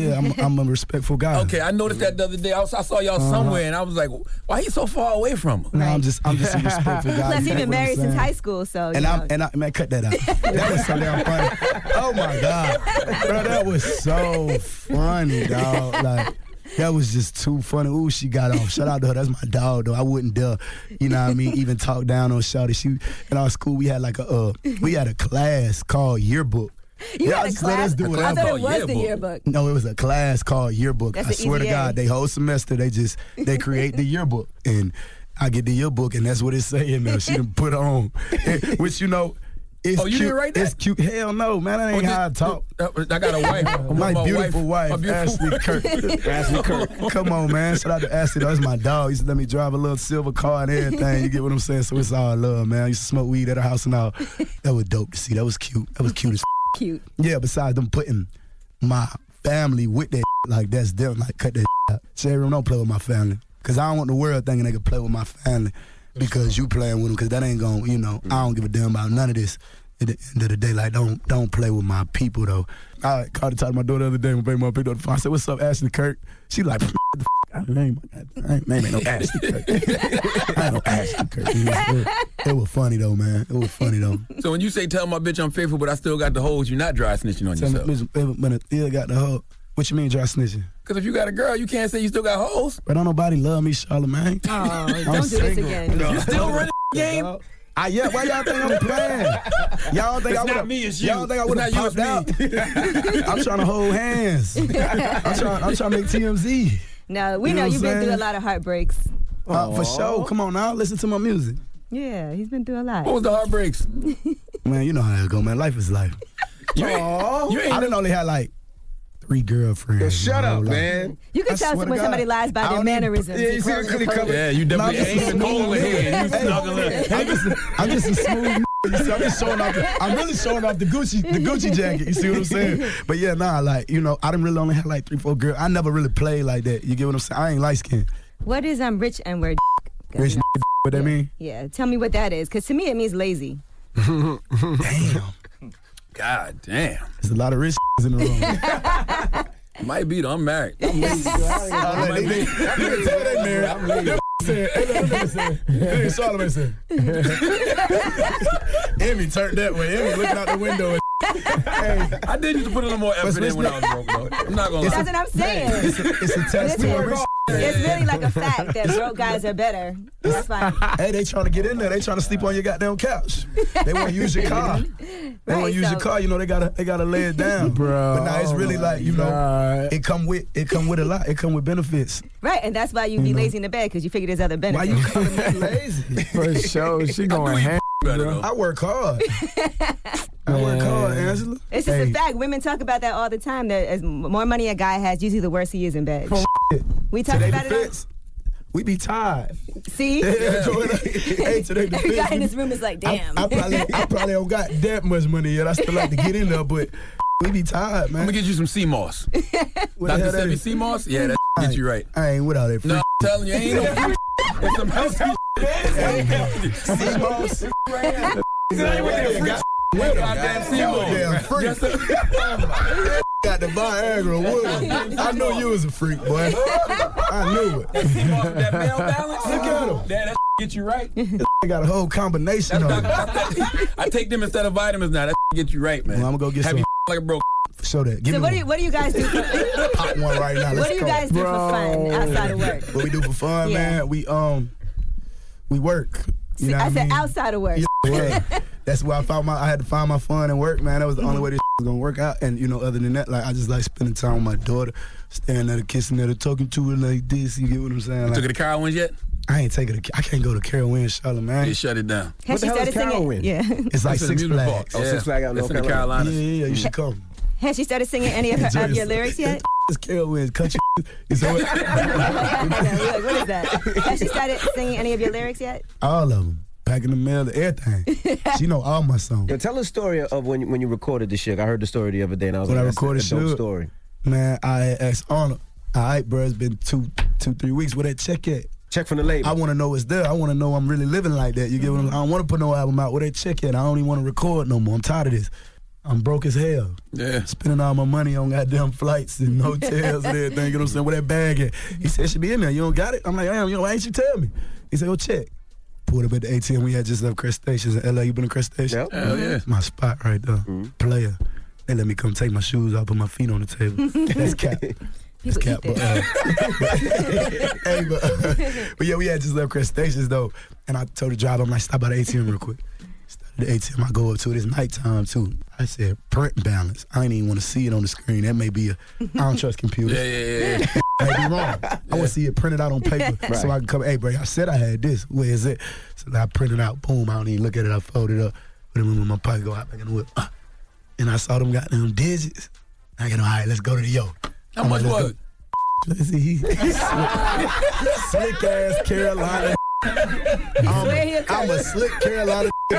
Speaker 16: a respectful guy.
Speaker 10: Okay, I noticed that the other day. I saw y'all somewhere, and I was like, why he so far away from her?
Speaker 16: No, I'm just a respectful guy.
Speaker 3: Plus, he's been married since high school, so.
Speaker 16: Man, cut that out. That was so damn funny. Oh my God, bro, that was so funny, dog. Like. That was just too funny. Ooh, she got off. Shout out to her. That's my dog, though. I wouldn't dare, you know what I mean, even talk down on Shawty. In our school, we had like a class called Yearbook.
Speaker 3: You had a class? I thought it was the yearbook.
Speaker 16: No, it was a class called Yearbook. I swear to God, they whole semester, they create the yearbook. And I get the yearbook, and that's what it's saying now. She done put on. Which, you know, it's
Speaker 10: you
Speaker 16: cute.
Speaker 10: didn't write that?
Speaker 16: It's cute. Hell no, man. That ain't how I talk.
Speaker 10: I got a wife.
Speaker 16: My beautiful wife, Ashley Kirk. Ashley Kirk. Come on, man. Shout out to Ashley. That's my dog. He used to let me drive a little silver car and everything. You get what I'm saying? So it's all love, man. I used to smoke weed at her house and all. That was dope to see. That was cute. That was cute as
Speaker 3: cute.
Speaker 16: Yeah, besides them putting my family with that, like, that's them. Like, cut that out. Shade Room, don't play with my family. Because I don't want the world thinking they can play with my family because you playing with them, because that ain't going, you know, I don't give a damn about none of this. At the end of the day, like, don't play with my people, though. I called to talk to my daughter the other day when baby mom picked up the phone. I said, what's up, Ashley Kirk? She like, what the f***? Name ain't no Ashley Kirk. I ain't no Ashley Kirk. It was funny, though, man. It was funny, though.
Speaker 10: So when you say, tell my bitch I'm faithful, but I still got the hoes, you're not dry snitching on yourself.
Speaker 16: But I still got the hoe. What you mean dry snitching?
Speaker 10: Because if you got a girl, you can't say you still got hoes.
Speaker 16: But don't nobody love me, Charlamagne.
Speaker 3: Oh, don't do this again.
Speaker 10: You still running the game?
Speaker 16: Why y'all think I'm playing? Y'all think I would have popped out? I'm trying to hold hands. I'm trying to make TMZ.
Speaker 3: No, we know you've been through a lot of heartbreaks.
Speaker 16: For sure. Come on now, listen to my music.
Speaker 3: Yeah, he's been through a lot.
Speaker 10: What was the heartbreaks?
Speaker 16: Man, you know how it go, man. Life is life. I didn't only have like 3 girlfriends.
Speaker 2: Shut up, man.
Speaker 3: You can tell when somebody lies by their mannerisms.
Speaker 10: Yeah, you definitely ain't cold ahead.
Speaker 16: I'm just a smooth. I'm really showing off the Gucci jacket. You see what I'm saying? But yeah, like, you know, I didn't really only have like 3, 4 girls. I never really played like that. You get what I'm saying? I ain't light skinned.
Speaker 3: What is rich and word?
Speaker 16: Rich, what that mean?
Speaker 3: Yeah, tell me what that is, because to me it means lazy.
Speaker 16: Damn.
Speaker 10: God damn.
Speaker 16: There's a lot of rich in the room.
Speaker 10: Might be though. I'm married.
Speaker 16: You can tell they married. I'm leaving. Solomon said. Emmy turned that way. Emmy looking out the window.
Speaker 10: Hey, I did used to put a little more effort in when I was broke, though. I'm not gonna lie.
Speaker 3: That's what I'm saying.
Speaker 16: It's a test to a rich.
Speaker 3: It's really like a fact that broke guys are better. That's fine.
Speaker 16: Hey, they trying to get in there. They trying to sleep on your goddamn couch. They want to use your car. They want to use your car. You know, they gotta lay it down,
Speaker 9: bro.
Speaker 16: But now it's really like, you know, it come with a lot. It come with benefits.
Speaker 3: Right, and that's why you be lazy in the bed, because you figure there's other benefits.
Speaker 16: Why you calling me lazy?
Speaker 9: For sure, she going ham.
Speaker 16: I work hard. Angela.
Speaker 3: It's just a fact. Women talk about that all the time. That as more money a guy has, usually the worse he is in bed. We talk about it.
Speaker 16: We be tired.
Speaker 3: See?
Speaker 16: Hey, today
Speaker 3: the guy in this room is like, damn.
Speaker 16: I probably don't got that much money yet. I still like to get in there, but we be tired, man.
Speaker 10: I'm gonna get you some sea moss. Dr. Sebi sea moss? Yeah, that get you right.
Speaker 16: I ain't without it.
Speaker 10: No, I'm telling you, ain't no free. It's some healthy
Speaker 16: sea moss. Got the Viagra with him. I know you was a freak, boy. I knew it.
Speaker 10: That male balance.
Speaker 16: Look at him.
Speaker 10: That get you right.
Speaker 16: They got a whole combination of it.
Speaker 10: I take them instead of vitamins now. That get you right, man.
Speaker 16: Well, I'm gonna go get some.
Speaker 10: Like a broke.
Speaker 16: Show that.
Speaker 3: So what do you guys do?
Speaker 16: Pop one right now.
Speaker 3: What do you guys do for fun outside of work?
Speaker 16: What we do for fun, man? We work. You know
Speaker 3: I said
Speaker 16: mean?
Speaker 3: Outside of work.
Speaker 16: Yeah, that's where I had to find my fun and work, man. That was the only way this was gonna work out. And you know, other than that, like, I just like spending time with my daughter, staring at her, kissing at her, talking to her like this. You get what I'm saying?
Speaker 10: You took her to Carowinds yet?
Speaker 16: I ain't taking I can't go to Carowinds, Charlamagne.
Speaker 10: They shut it down.
Speaker 3: Has she started singing? Yeah.
Speaker 16: It's like Six Flags.
Speaker 2: Oh, Six Flags out in North
Speaker 10: Carolina.
Speaker 16: Yeah, you should come.
Speaker 3: Has she started singing any of your lyrics yet?
Speaker 16: It's Carowinds, country.
Speaker 3: What is that? Has she started singing any of your lyrics yet?
Speaker 16: All of them. packing the mail, everything. She know all my songs.
Speaker 2: Yo, tell a story of when you recorded the Suge. I heard the story the other day, and I was
Speaker 16: When
Speaker 2: like,
Speaker 16: I
Speaker 2: that's
Speaker 16: recorded
Speaker 2: a dope
Speaker 16: Suge,
Speaker 2: story.
Speaker 16: Man, I asked Arnold, all right, bro, it's been 3 weeks. Where that check at?
Speaker 2: Check from the label.
Speaker 16: I want to know it's there. I want to know I'm really living like that. You get what I'm saying? I don't want to put no album out. Where that check at? I don't even want to record no more. I'm tired of this. I'm broke as hell.
Speaker 10: Yeah.
Speaker 16: Spending all my money on goddamn flights and hotels and everything. You know what I'm saying? Where that bag at? He said, it should be in there. You don't got it? I'm like, damn, why ain't you tell me? He said, go check. Pulled up at the ATM. We had just left Crest Stations in LA. You been to Crest Station?
Speaker 2: Yep.
Speaker 10: Hell yeah.
Speaker 16: My spot right there. Player. They let me come take my shoes off, put my feet on the table. That's cap. That's cap. But yeah, we had just left Crest Stations though. And I told the driver, I'm like, stop by the ATM real quick. The ATM I go up to it. It's nighttime too. I said print balance. I ain't even want to see it on the screen. That may be I don't trust computers.
Speaker 10: Yeah.
Speaker 16: I may be wrong. I want to see it printed out on paper so I can come. Hey, bro, I said I had this. Where is it? So I printed out. Boom. I don't even look at it. I fold it up. Put it in my pocket. Go out back in the whip. And I saw them goddamn digits. I get all right. Let's go to the yo.
Speaker 10: How much was it?
Speaker 16: Let's see. Slick ass Carolina. I'm a slick Carolina too.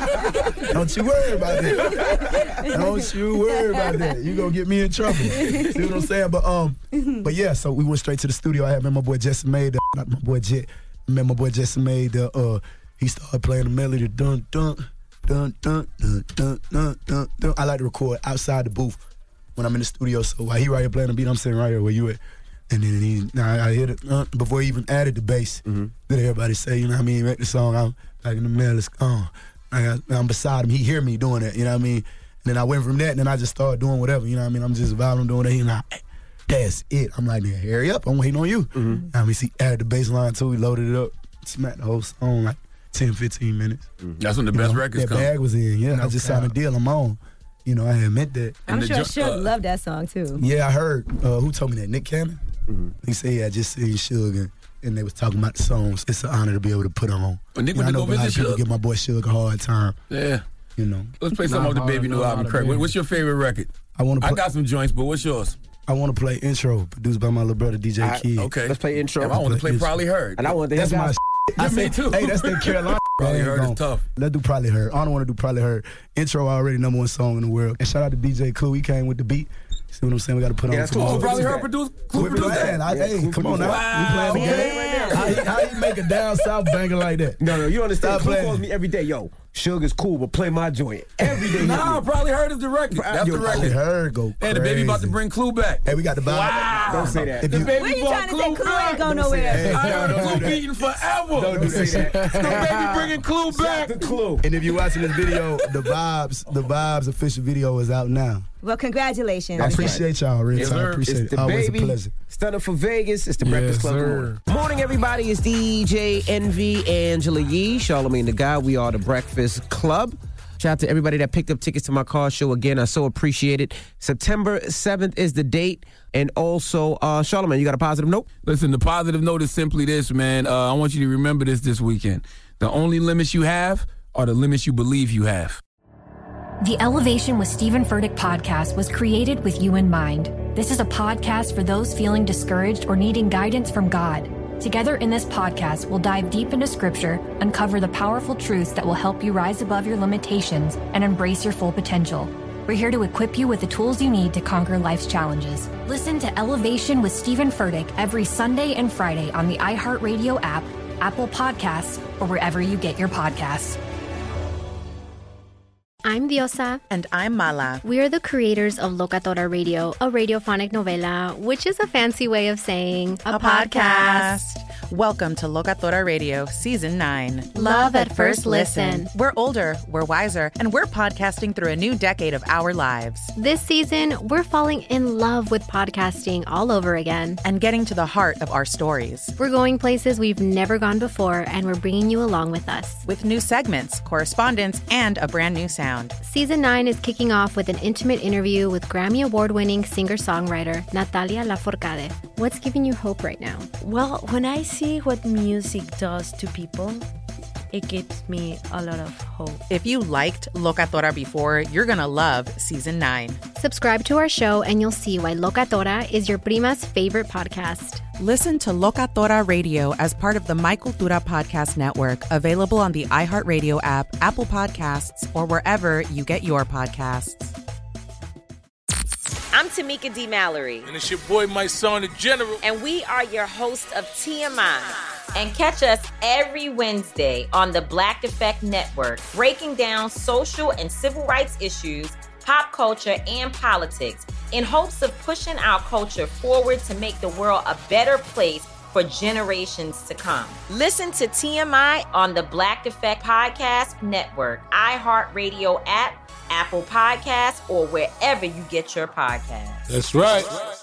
Speaker 16: Don't you worry about that. Don't you worry about that. You gonna get me in trouble. See what I'm saying? But yeah, so we went straight to the studio. I had met my boy Jesse Made, not my boy Jet. I met my boy Jesse Made. He started playing the melody, dun dun dun dun dun dun dun dun dun. I like to record outside the booth when I'm in the studio. So while he right here playing the beat, I'm sitting right here where you at. And then I hit it before he even added the bass. Then everybody say, you know what I mean, make the song out back in the mail, it's gone. I'm beside him, he hear me doing that, you know what I mean? And then I went from that and then I just started doing whatever, you know what I mean? I'm just vibing doing that, you know, that's it. I'm like, hurry up, I'm waiting on you. I mean, he added the bass line too, he loaded it up, smacked the whole song like 10, 15 minutes.
Speaker 10: That's when the best records come.
Speaker 16: That bag was in, yeah. I just signed a deal, I'm on. You know, I admit that.
Speaker 3: I'm sure Suge loved that song too.
Speaker 16: Yeah, I heard. Who told me that? Nick Cannon? He said, yeah, I just seen Suge and they was talking about the songs. It's an honor to be able to put on.
Speaker 10: Well, Nick,
Speaker 16: I know
Speaker 10: go
Speaker 16: a lot of
Speaker 10: visit
Speaker 16: people
Speaker 10: Suge.
Speaker 16: give my boy Suge a hard time.
Speaker 10: Yeah.
Speaker 16: You know.
Speaker 10: Let's play some of the Baby new album, Kirk. What's your favorite record?
Speaker 16: I
Speaker 10: got some joints, but what's yours?
Speaker 16: I want to play Intro, produced by my little brother DJ Kid.
Speaker 10: Okay.
Speaker 2: Let's play Intro.
Speaker 10: And I want to play Probably Heard.
Speaker 2: And I want to
Speaker 16: That's my
Speaker 10: Yeah, me too.
Speaker 16: Hey, that's that Carolina.
Speaker 10: Probably Heard is tough.
Speaker 16: Let's do Probably Heard. I don't want to do Probably Heard. Intro already #1 song in the world. And shout out to DJ Clue. He came with the beat. See what I'm saying? We got to put on.
Speaker 10: That's cool. Probably Heard produced.
Speaker 16: Hey, come on now.
Speaker 2: Wow.
Speaker 16: We playing the game. How you make a down south banger like that?
Speaker 2: No, you understand.
Speaker 16: Stop
Speaker 2: Clue
Speaker 16: playing.
Speaker 2: calls me every day. Yo, Suge is cool, but play my joint every day.
Speaker 10: Nah, Probably Heard is the record. That's the
Speaker 16: Probably
Speaker 10: record.
Speaker 16: Heard go
Speaker 10: Hey, the baby about to bring Clue back.
Speaker 16: Hey, we got the vibe.
Speaker 10: Wow.
Speaker 2: Don't say that.
Speaker 16: If
Speaker 10: The
Speaker 16: you-
Speaker 10: baby
Speaker 3: What are you
Speaker 10: brought
Speaker 3: trying to say?
Speaker 10: Clue
Speaker 3: Clue
Speaker 10: back.
Speaker 3: ain't going nowhere.
Speaker 10: I heard Clue beating forever.
Speaker 2: Don't say that.
Speaker 10: The baby bringing Clue back.
Speaker 2: The Clue.
Speaker 16: And if you're watching this video, the Vibes official video is out now.
Speaker 3: Well, congratulations.
Speaker 16: I appreciate y'all, real
Speaker 10: Yes,
Speaker 16: time. I
Speaker 10: sir.
Speaker 16: appreciate
Speaker 2: It's
Speaker 16: it.
Speaker 2: the
Speaker 16: Always
Speaker 2: baby.
Speaker 16: a pleasure.
Speaker 2: Stunner for Vegas. It's the Breakfast Club.
Speaker 9: sir.
Speaker 2: Morning, everybody. It's DJ NV, Angela Yee, Charlamagne the Guy. We are the Breakfast Club. Shout out to everybody that picked up tickets to my car show again. I so appreciate it. September 7th is the date. And also, Charlamagne, you got a positive note?
Speaker 1: Listen, the positive note is simply this, man. I want you to remember this weekend. The only limits you have are the limits you believe you have.
Speaker 19: The Elevation with Stephen Furtick podcast was created with you in mind. This is a podcast for those feeling discouraged or needing guidance from God. Together in this podcast, we'll dive deep into scripture, uncover the powerful truths that will help you rise above your limitations and embrace your full potential. We're here to equip you with the tools you need to conquer life's challenges. Listen to Elevation with Stephen Furtick every Sunday and Friday on the iHeartRadio app, Apple Podcasts, or wherever you get your podcasts.
Speaker 21: I'm Diosa.
Speaker 22: And I'm Mala.
Speaker 21: We are the creators of Locatora Radio, a radiophonic novela, which is a fancy way of saying
Speaker 22: a podcast. Welcome to Locatora Radio, Season 9.
Speaker 21: Love at first listen.
Speaker 22: We're older, we're wiser, and we're podcasting through a new decade of our lives.
Speaker 21: This season, we're falling in love with podcasting all over again.
Speaker 22: And getting to the heart of our stories.
Speaker 21: We're going places we've never gone before, and we're bringing you along with us.
Speaker 22: With new segments, correspondence, and a brand new sound.
Speaker 21: Season 9 is kicking off with an intimate interview with Grammy Award-winning singer-songwriter Natalia Lafourcade. What's giving you hope right now?
Speaker 23: Well, when I see what music does to people,
Speaker 7: it gives me a lot of hope.
Speaker 22: If you liked Locatora before, you're going to love Season 9.
Speaker 21: Subscribe to our show and you'll see why Locatora is your prima's favorite podcast.
Speaker 22: Listen to Locatora Radio as part of the My Cultura Podcast Network, available on the iHeartRadio app, Apple Podcasts, or wherever you get your podcasts.
Speaker 18: I'm Tamika D. Mallory.
Speaker 23: And it's your boy, my son, the General.
Speaker 18: And we are your hosts of TMI. And catch us every Wednesday on the Black Effect Network, breaking down social and civil rights issues, pop culture, and politics, in hopes of pushing our culture forward to make the world a better place for generations to come. Listen to TMI on the Black Effect Podcast Network, iHeartRadio app, Apple Podcasts, or wherever you get your podcasts.
Speaker 23: That's right.